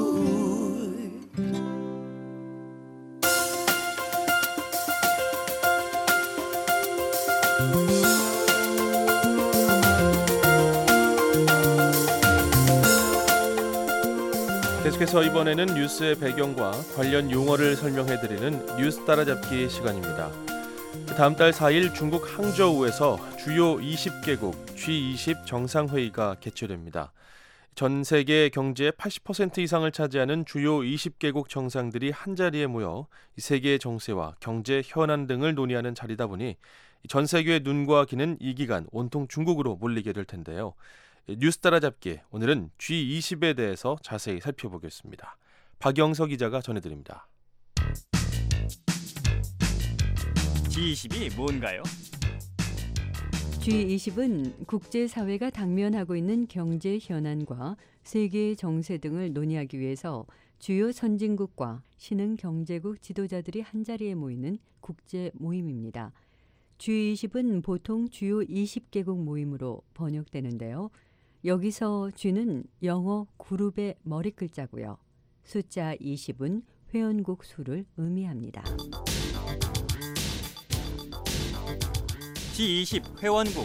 계속해서 이번에는 뉴스의 배경과 관련 용어를 설명해드리는 뉴스 따라잡기 시간입니다. 다음 달 사 일 중국 항저우에서 주요 이십 개국 지 이십 정상회의가 개최됩니다. 전 세계 경제의 팔십 퍼센트 이상을 차지하는 주요 이십 개국 정상들이 한자리에 모여 세계의 정세와 경제 현안 등을 논의하는 자리다 보니 전 세계의 눈과 귀는 이 기간 온통 중국으로 몰리게 될 텐데요. 뉴스 따라잡기, 오늘은 지 이십에 대해서 자세히 살펴보겠습니다. 박영석 기자가 전해드립니다. 지 이십이 뭔가요? 지 이십은 국제사회가 당면하고 있는 경제 현안과 세계의 정세 등을 논의하기 위해서 주요 선진국과 신흥 경제국 지도자들이 한자리에 모이는 국제 모임입니다. 지 이십은 보통 주요 이십 개국 모임으로 번역되는데요. 여기서 G는 영어 그룹의 머리 글자고요. 숫자 이십은 회원국 수를 의미합니다. 지 이십 회원국.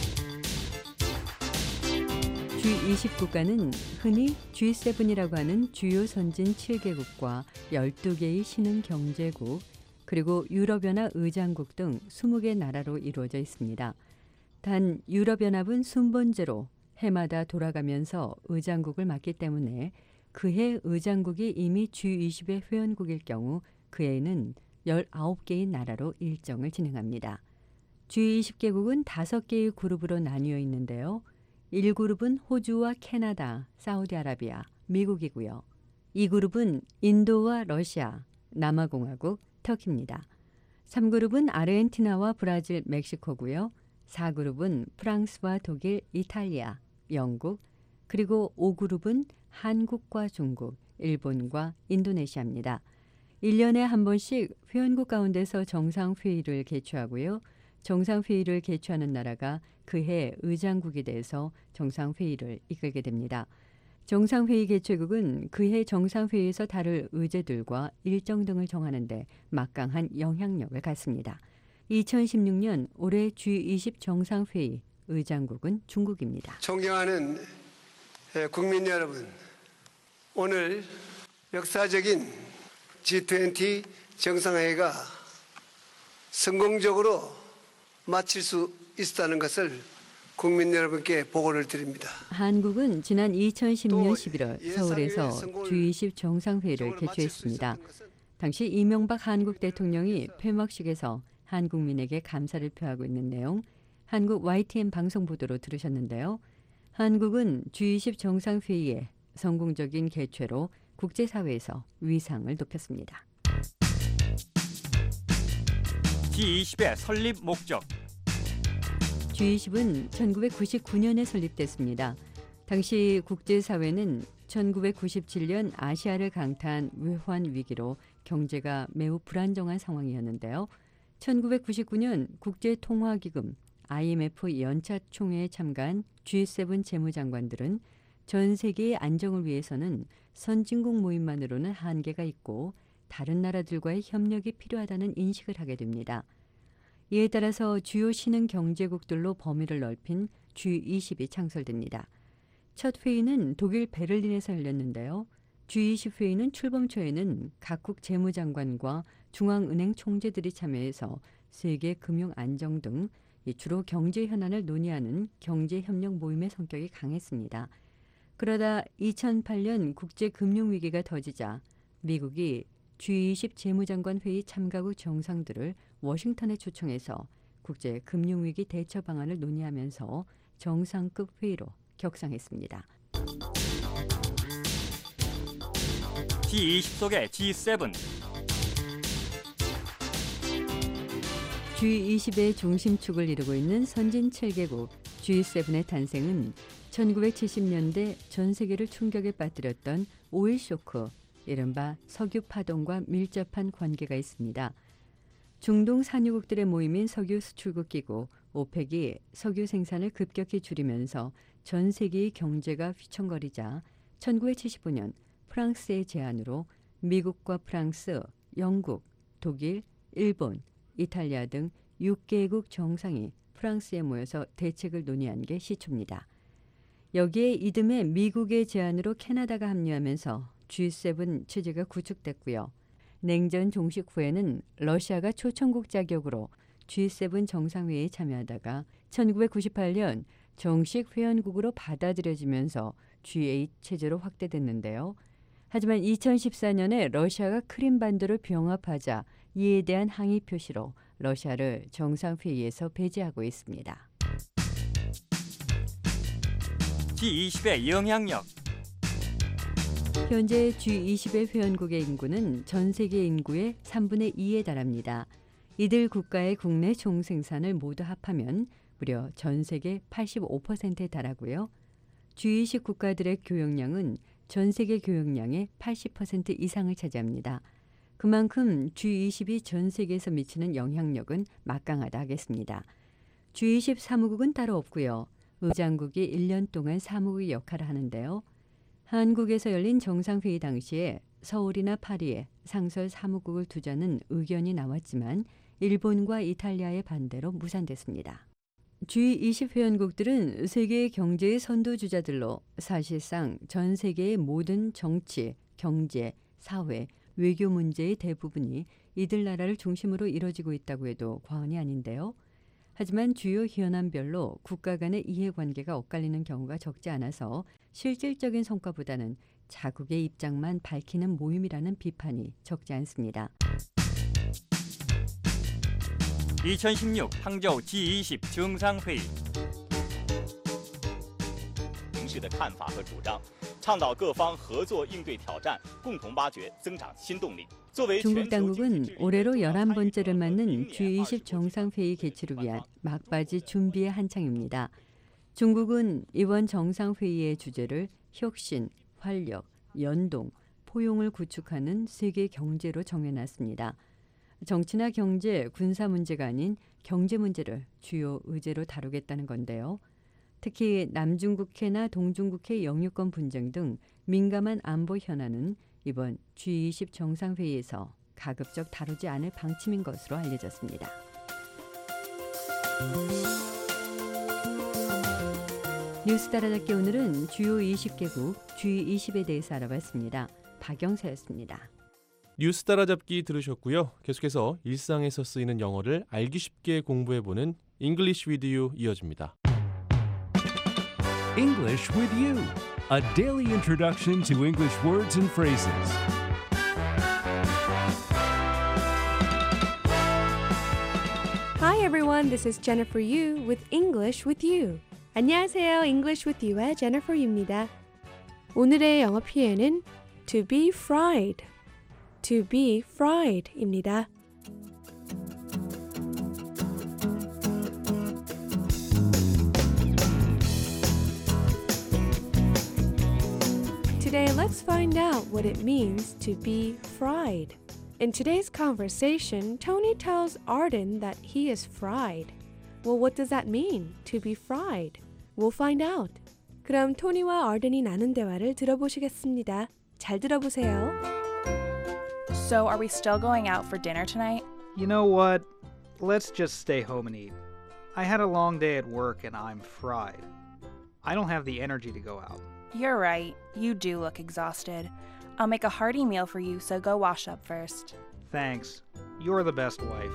지 이십 국가는 흔히 지 세븐이라고 하는 주요 선진 칠 개국과 열두 개의 신흥 경제국, 그리고 유럽연합 의장국 등 스무 개 나라로 이루어져 있습니다. 단 유럽연합은 순번제로 해마다 돌아가면서 의장국을 맡기 때문에 그해 의장국이 이미 지 이십의 회원국일 경우 그 해에는 열아홉 개의 나라로 일정을 진행합니다. 지 이십 개국은 다섯 개의 그룹으로 나뉘어 있는데요. 일 그룹은 호주와 캐나다, 사우디아라비아, 미국이고요. 이 그룹은 인도와 러시아, 남아공화국, 터키입니다. 삼 그룹은 아르헨티나와 브라질, 멕시코고요. 사 그룹은 프랑스와 독일, 이탈리아, 영국, 그리고 오 그룹은 한국과 중국, 일본과 인도네시아입니다. 일 년에 한 번씩 회원국 가운데서 정상회의를 개최하고요. 정상회의를 개최하는 나라가 그해 의장국이 돼서 정상회의를 이끌게 됩니다. 정상회의 개최국은 그해 정상회의에서 다룰 의제들과 일정 등을 정하는 데 막강한 영향력을 갖습니다. 이천십육 년 올해 지 이십 정상회의 의장국은 중국입니다. 존경하는 국민 여러분, 오늘 역사적인 지 이십 정상회의가 성공적으로 마칠 수 있었다는 것을 국민 여러분께 보고를 드립니다. 한국은 지난 이천십 년 십일월 서울에서 지 이십 정상회의를 개최했습니다. 당시 이명박 한국 대통령이 폐막식에서 한국민에게 감사를 표하고 있는 내용, 한국 와이티엔 방송 보도로 들으셨는데요. 한국은 지 이십 정상회의의 성공적인 개최로 국제사회에서 위상을 높였습니다. 지 이십의 설립 목적. 지 이십은 천구백구십구 년에 설립됐습니다. 당시 국제사회는 천구백구십칠 년 아시아를 강타한 외환 위기로 경제가 매우 불안정한 상황이었는데요. 천구백구십구 년 국제통화기금 아이엠에프 연차 총회에 참가한 지 세븐 재무장관들은 전 세계의 안정을 위해서는 선진국 모임만으로는 한계가 있고 다른 나라들과의 협력이 필요하다는 인식을 하게 됩니다. 이에 따라서 주요 신흥 경제국들로 범위를 넓힌 지 이십이 창설됩니다. 첫 회의는 독일 베를린에서 열렸는데요. 지 이십 회의는 출범 초에는 각국 재무장관과 중앙은행 총재들이 참여해서 세계 금융 안정 등 주로 경제 현안을 논의하는 경제협력 모임의 성격이 강했습니다. 그러다 이천팔 년 국제금융위기가 터지자 미국이 지 이십 재무장관 회의 참가국 정상들을 워싱턴에 초청해서 국제금융위기 대처 방안을 논의하면서 정상급 회의로 격상했습니다. 지 이십 속의 지 세븐. 지 이십의 중심축을 이루고 있는 선진 칠 개국 지 세븐의 탄생은 천구백칠십 년대 전 세계를 충격에 빠뜨렸던 오일 쇼크, 이른바 석유 파동과 밀접한 관계가 있습니다. 중동 산유국들의 모임인 석유 수출국 기구 오펙이 석유 생산을 급격히 줄이면서 전 세계의 경제가 휘청거리자 천구백칠십오 년 프랑스의 제안으로 미국과 프랑스, 영국, 독일, 일본, 이탈리아 등 육 개국 정상이 프랑스에 모여서 대책을 논의한 게 시초입니다. 여기에 이듬해 미국의 제안으로 캐나다가 합류하면서 지 세븐 체제가 구축됐고요. 냉전 종식 후에는 러시아가 초청국 자격으로 지 세븐 정상회의에 참여하다가 천구백구십팔 년 정식 회원국으로 받아들여지면서 지 에잇 체제로 확대됐는데요. 하지만 이천십사 년에 러시아가 크림반도를 병합하자 이에 대한 항의 표시로 러시아를 정상회의에서 배제하고 있습니다. 지 이십의 영향력. 현재 지 이십의 회원국의 인구는 전 세계 인구의 삼분의 이에 달합니다. 이들 국가의 국내 총생산을 모두 합하면 무려 전 세계 팔십오 퍼센트에 달하고요. 지 이십 국가들의 교역량은 전 세계 교역량의 팔십 퍼센트 이상을 차지합니다. 그만큼 지 이십이 전 세계에서 미치는 영향력은 막강하다 하겠습니다. 지 이십 사무국은 따로 없고요. 의장국이 일 년 동안 사무국 역할을 하는데요. 한국에서 열린 정상회의 당시에 서울이나 파리에 상설 사무국을 두자는 의견이 나왔지만 일본과 이탈리아의 반대로 무산됐습니다. 지 이십 회원국들은 세계 경제의 선두주자들로 사실상 전 세계의 모든 정치, 경제, 사회, 외교 문제의 대부분이 이들 나라를 중심으로 이뤄지고 있다고 해도 과언이 아닌데요. 하지만 주요 현안별로 국가 간의 이해관계가 엇갈리는 경우가 적지 않아서 실질적인 성과보다는 자국의 입장만 밝히는 모임이라는 비판이 적지 않습니다. 이천십육 항저우 지 이십 정상회의 明确的看法和主张，倡导各方合作应对挑战，共同挖掘增长新动力。 중국 당국은 올해로 열한 번째를 맞는 지 이십 정상회의 개최를 위한 막바지 준비에 한창입니다. 중국은 이번 정상회의의 주제를 혁신, 활력, 연동, 포용을 구축하는 세계 경제로 정해놨습니다. 정치나 경제, 군사 문제가 아닌 경제 문제를 주요 의제로 다루겠다는 건데요. 특히 남중국해나 동중국해 영유권 분쟁 등 민감한 안보 현안은 이번 지 이십 정상회의에서 가급적 다루지 않을 방침인 것으로 알려졌습니다. 뉴스 따라잡기 오늘은 주요 이십 개국 지 이십에 대해서 알아봤습니다. 박영사였습니다. 뉴스 따라잡기 들으셨고요. 계속해서 일상에서 쓰이는 영어를 알기 쉽게 공부해보는 English with You 이어집니다. English with You, a daily introduction to English words and phrases. Hi everyone, this is Jennifer Yu with English with You. 안녕하세요, English with You의 Jennifer Yu입니다. 오늘의 영어 표현은 to be fried, to be fried입니다. Today, let's find out what it means to be fried. In today's conversation, Tony tells Arden that he is fried. Well, what does that mean, to be fried? We'll find out. 그럼 토니와 Arden이 나눈 대화를 들어보시겠습니다. 잘 들어보세요. So, are we still going out for dinner tonight? You know what? Let's just stay home and eat. I had a long day at work and I'm fried. I don't have the energy to go out. You're right. You do look exhausted. I'll make a hearty meal for you, so go wash up first. Thanks. You're the best wife.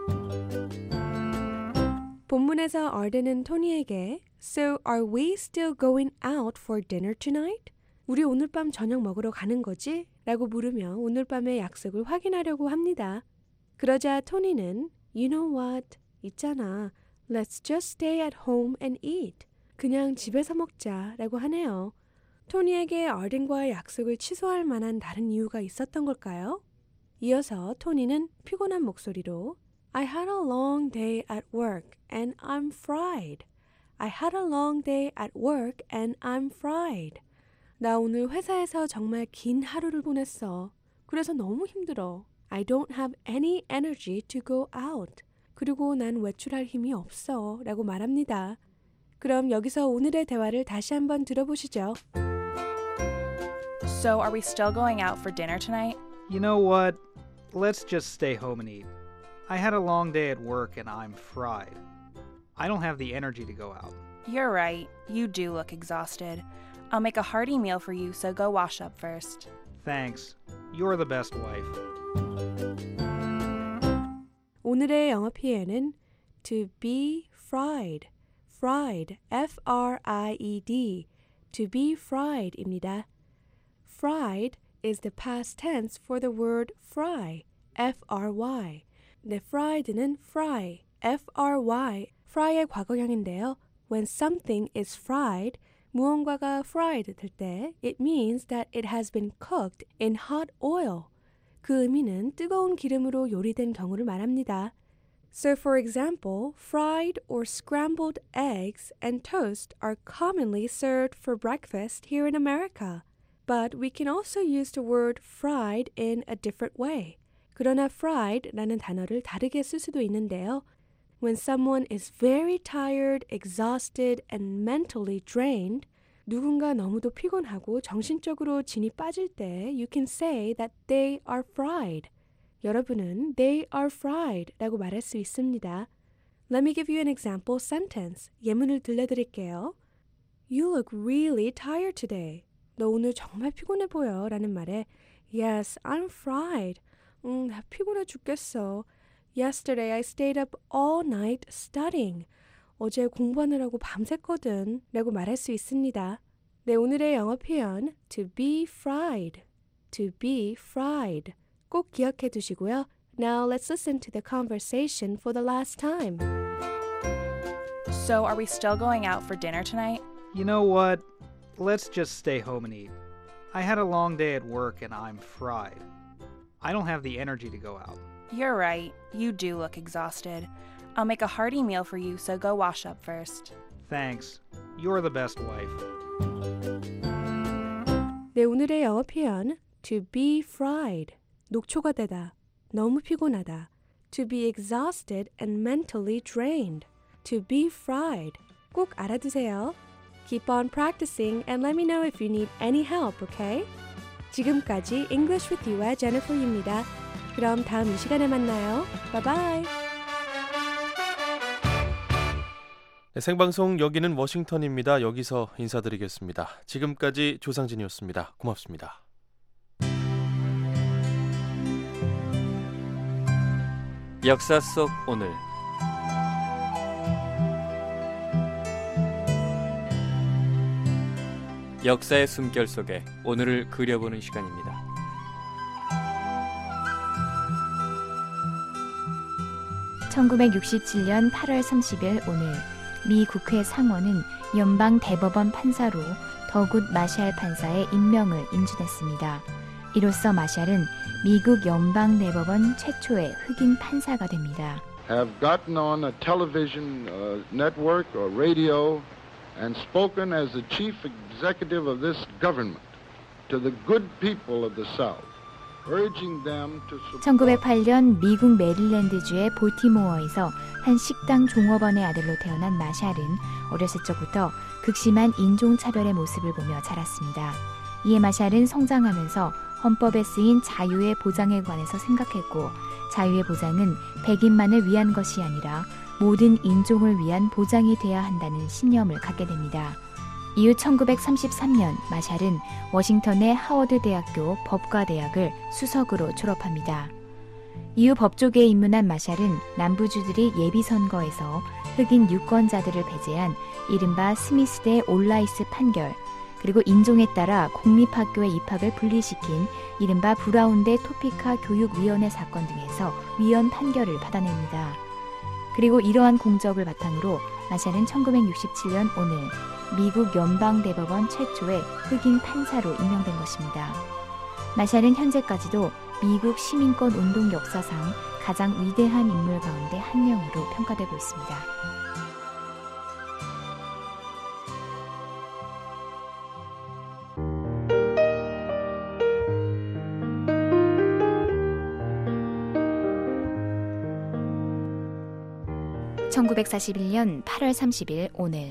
본문에서 Arden은 토니에게 So are we still going out for dinner tonight? 우리 오늘 밤 저녁 먹으러 가는 거지? 라고 물으며 오늘 밤의 약속을 확인하려고 합니다. 그러자 토니는 You know what? 있잖아. Let's just stay at home and eat. 그냥 집에서 먹자 라고 하네요. 토니에게 Arden과의 약속을 취소할 만한 다른 이유가 있었던 걸까요? 이어서 토니는 피곤한 목소리로 I had a long day at work and I'm fried. I had a long day at work and I'm fried. 나 오늘 회사에서 정말 긴 하루를 보냈어. 그래서 너무 힘들어. I don't have any energy to go out. 그리고 난 외출할 힘이 없어 라고 말합니다. 그럼 여기서 오늘의 대화를 다시 한번 들어보시죠. So, are we still going out for dinner tonight? You know what? Let's just stay home and eat. I had a long day at work and I'm fried. I don't have the energy to go out. You're right. You do look exhausted. I'll make a hearty meal for you, so go wash up first. Thanks. You're the best wife. 오늘의 영어 표현은 to be fried. fried, F R I E D, to be fried입니다. Fried is the past tense for the word fry, F R Y. 네, fried는 fry, F R Y, fry의 과거형인데요. When something is fried, 무언가가 fried 될 때, it means that it has been cooked in hot oil. 그 의미는 뜨거운 기름으로 요리된 경우를 말합니다. So for example, fried or scrambled eggs and toast are commonly served for breakfast here in America. But we can also use the word fried in a different way. 그러나 fried라는 단어를 다르게 쓸 수도 있는데요. When someone is very tired, exhausted, and mentally drained, 누군가 너무도 피곤하고 정신적으로 진이 빠질 때 you can say that they are fried. 여러분은 they are fried 라고 말할 수 있습니다. Let me give you an example sentence. 예문을 들려드릴게요. You look really tired today. 너 오늘 정말 피곤해 보여 라는 말에 Yes, I'm fried. 음, 나 피곤해 죽겠어. Yesterday I stayed up all night studying. 어제 공부하느라고 밤샜거든 라고 말할 수 있습니다. 네, 오늘의 영어 표현 to be fried. to be fried. 꼭 기억해 두시고요. Now let's listen to the conversation for the last time. So, are we still going out for dinner tonight? You know what? Let's just stay home and eat. I had a long day at work and I'm fried. I don't have the energy to go out. You're right. You do look exhausted. I'll make a hearty meal for you, so go wash up first. Thanks. You're the best wife. 네, 오늘의 영어 표현 to be fried. 녹초가 되다. 너무 피곤하다. To be exhausted and mentally drained. To be fried. 꼭 알아두세요. Keep on practicing and let me know if you need any help, okay? 지금까지 English with You와 Jennifer입니다. 그럼 다음 이 시간에 만나요. Bye bye. 네, 생방송 여기는 워싱턴입니다. 여기서 인사드리겠습니다. 지금까지 조상진이었습니다. 고맙습니다. 역사 속 오늘 역사의 숨결 속에 오늘을 그려보는 시간입니다. 천구백육십칠 년 팔월 삼십일 오늘 미 국회 상원은 연방 대법원 판사로 더굿 마샬 판사의 임명을 인준했습니다. 이로써 마샬은 미국 연방 대법원 최초의 흑인 판사가 됩니다. Have gotten on a television uh, network or radio and spoken as the chief executive of this government to the good people of the South, urging them to support. 천구백팔 년 미국 메릴랜드주의 볼티모어에서 한 식당 종업원의 아들로 태어난 마샬은 어렸을 적부터 극심한 인종차별의 모습을 보며 자랐습니다. 이에 마샬은 성장하면서 헌법에 쓰인 자유의 보장에 관해서 생각했고 자유의 보장은 백인만을 위한 것이 아니라 모든 인종을 위한 보장이 돼야 한다는 신념을 갖게 됩니다. 이후 천구백삼십삼 년 마샬은 워싱턴의 하워드 대학교 법과대학을 수석으로 졸업합니다. 이후 법조계에 입문한 마샬은 남부주들이 예비선거에서 흑인 유권자들을 배제한 이른바 스미스대 올라이스 판결, 그리고 인종에 따라 공립학교의 입학을 분리시킨 이른바 브라운대 토피카 교육위원회 사건 등에서 위헌 판결을 받아냅니다. 그리고 이러한 공적을 바탕으로 마샬은 천구백육십칠 년 오늘 미국 연방대법원 최초의 흑인 판사로 임명된 것입니다. 마샬은 현재까지도 미국 시민권 운동 역사상 가장 위대한 인물 가운데 한 명으로 평가되고 있습니다. 천구백사십일 년 팔월 삼십일 오늘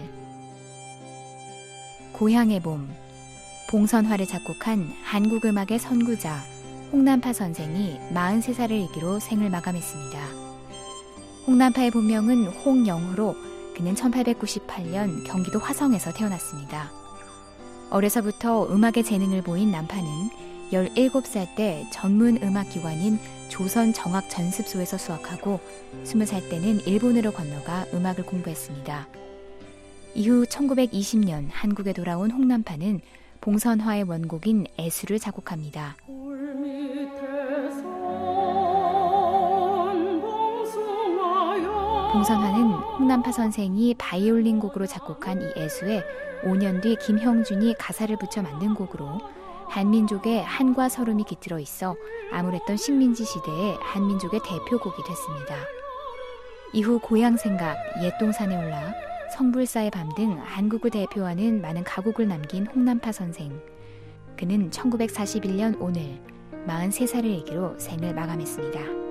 고향의 봄, 봉선화를 작곡한 한국음악의 선구자 홍남파 선생이 마흔세 살을 일기로 생을 마감했습니다. 홍남파의 본명은 홍영후로 그는 천팔백구십팔 년 경기도 화성에서 태어났습니다. 어려서부터 음악의 재능을 보인 남파는 열일곱 살 때 전문 음악기관인 조선정악전습소에서 수학하고 스무 살 때는 일본으로 건너가 음악을 공부했습니다. 이후 천구백이십 년 한국에 돌아온 홍남파는 봉선화의 원곡인 애수를 작곡합니다. 봉선화는 홍남파 선생이 바이올린 곡으로 작곡한 이 애수에 오 년 뒤 김형준이 가사를 붙여 만든 곡으로 한민족의 한과 서름이 깃들어 있어 암울했던 식민지 시대의 한민족의 대표곡이 됐습니다. 이후 고향생각, 옛동산에 올라 성불사의 밤 등 한국을 대표하는 많은 가곡을 남긴 홍남파 선생. 그는 천구백사십일 년 오늘 마흔세 살의 얘기로 생을 마감했습니다.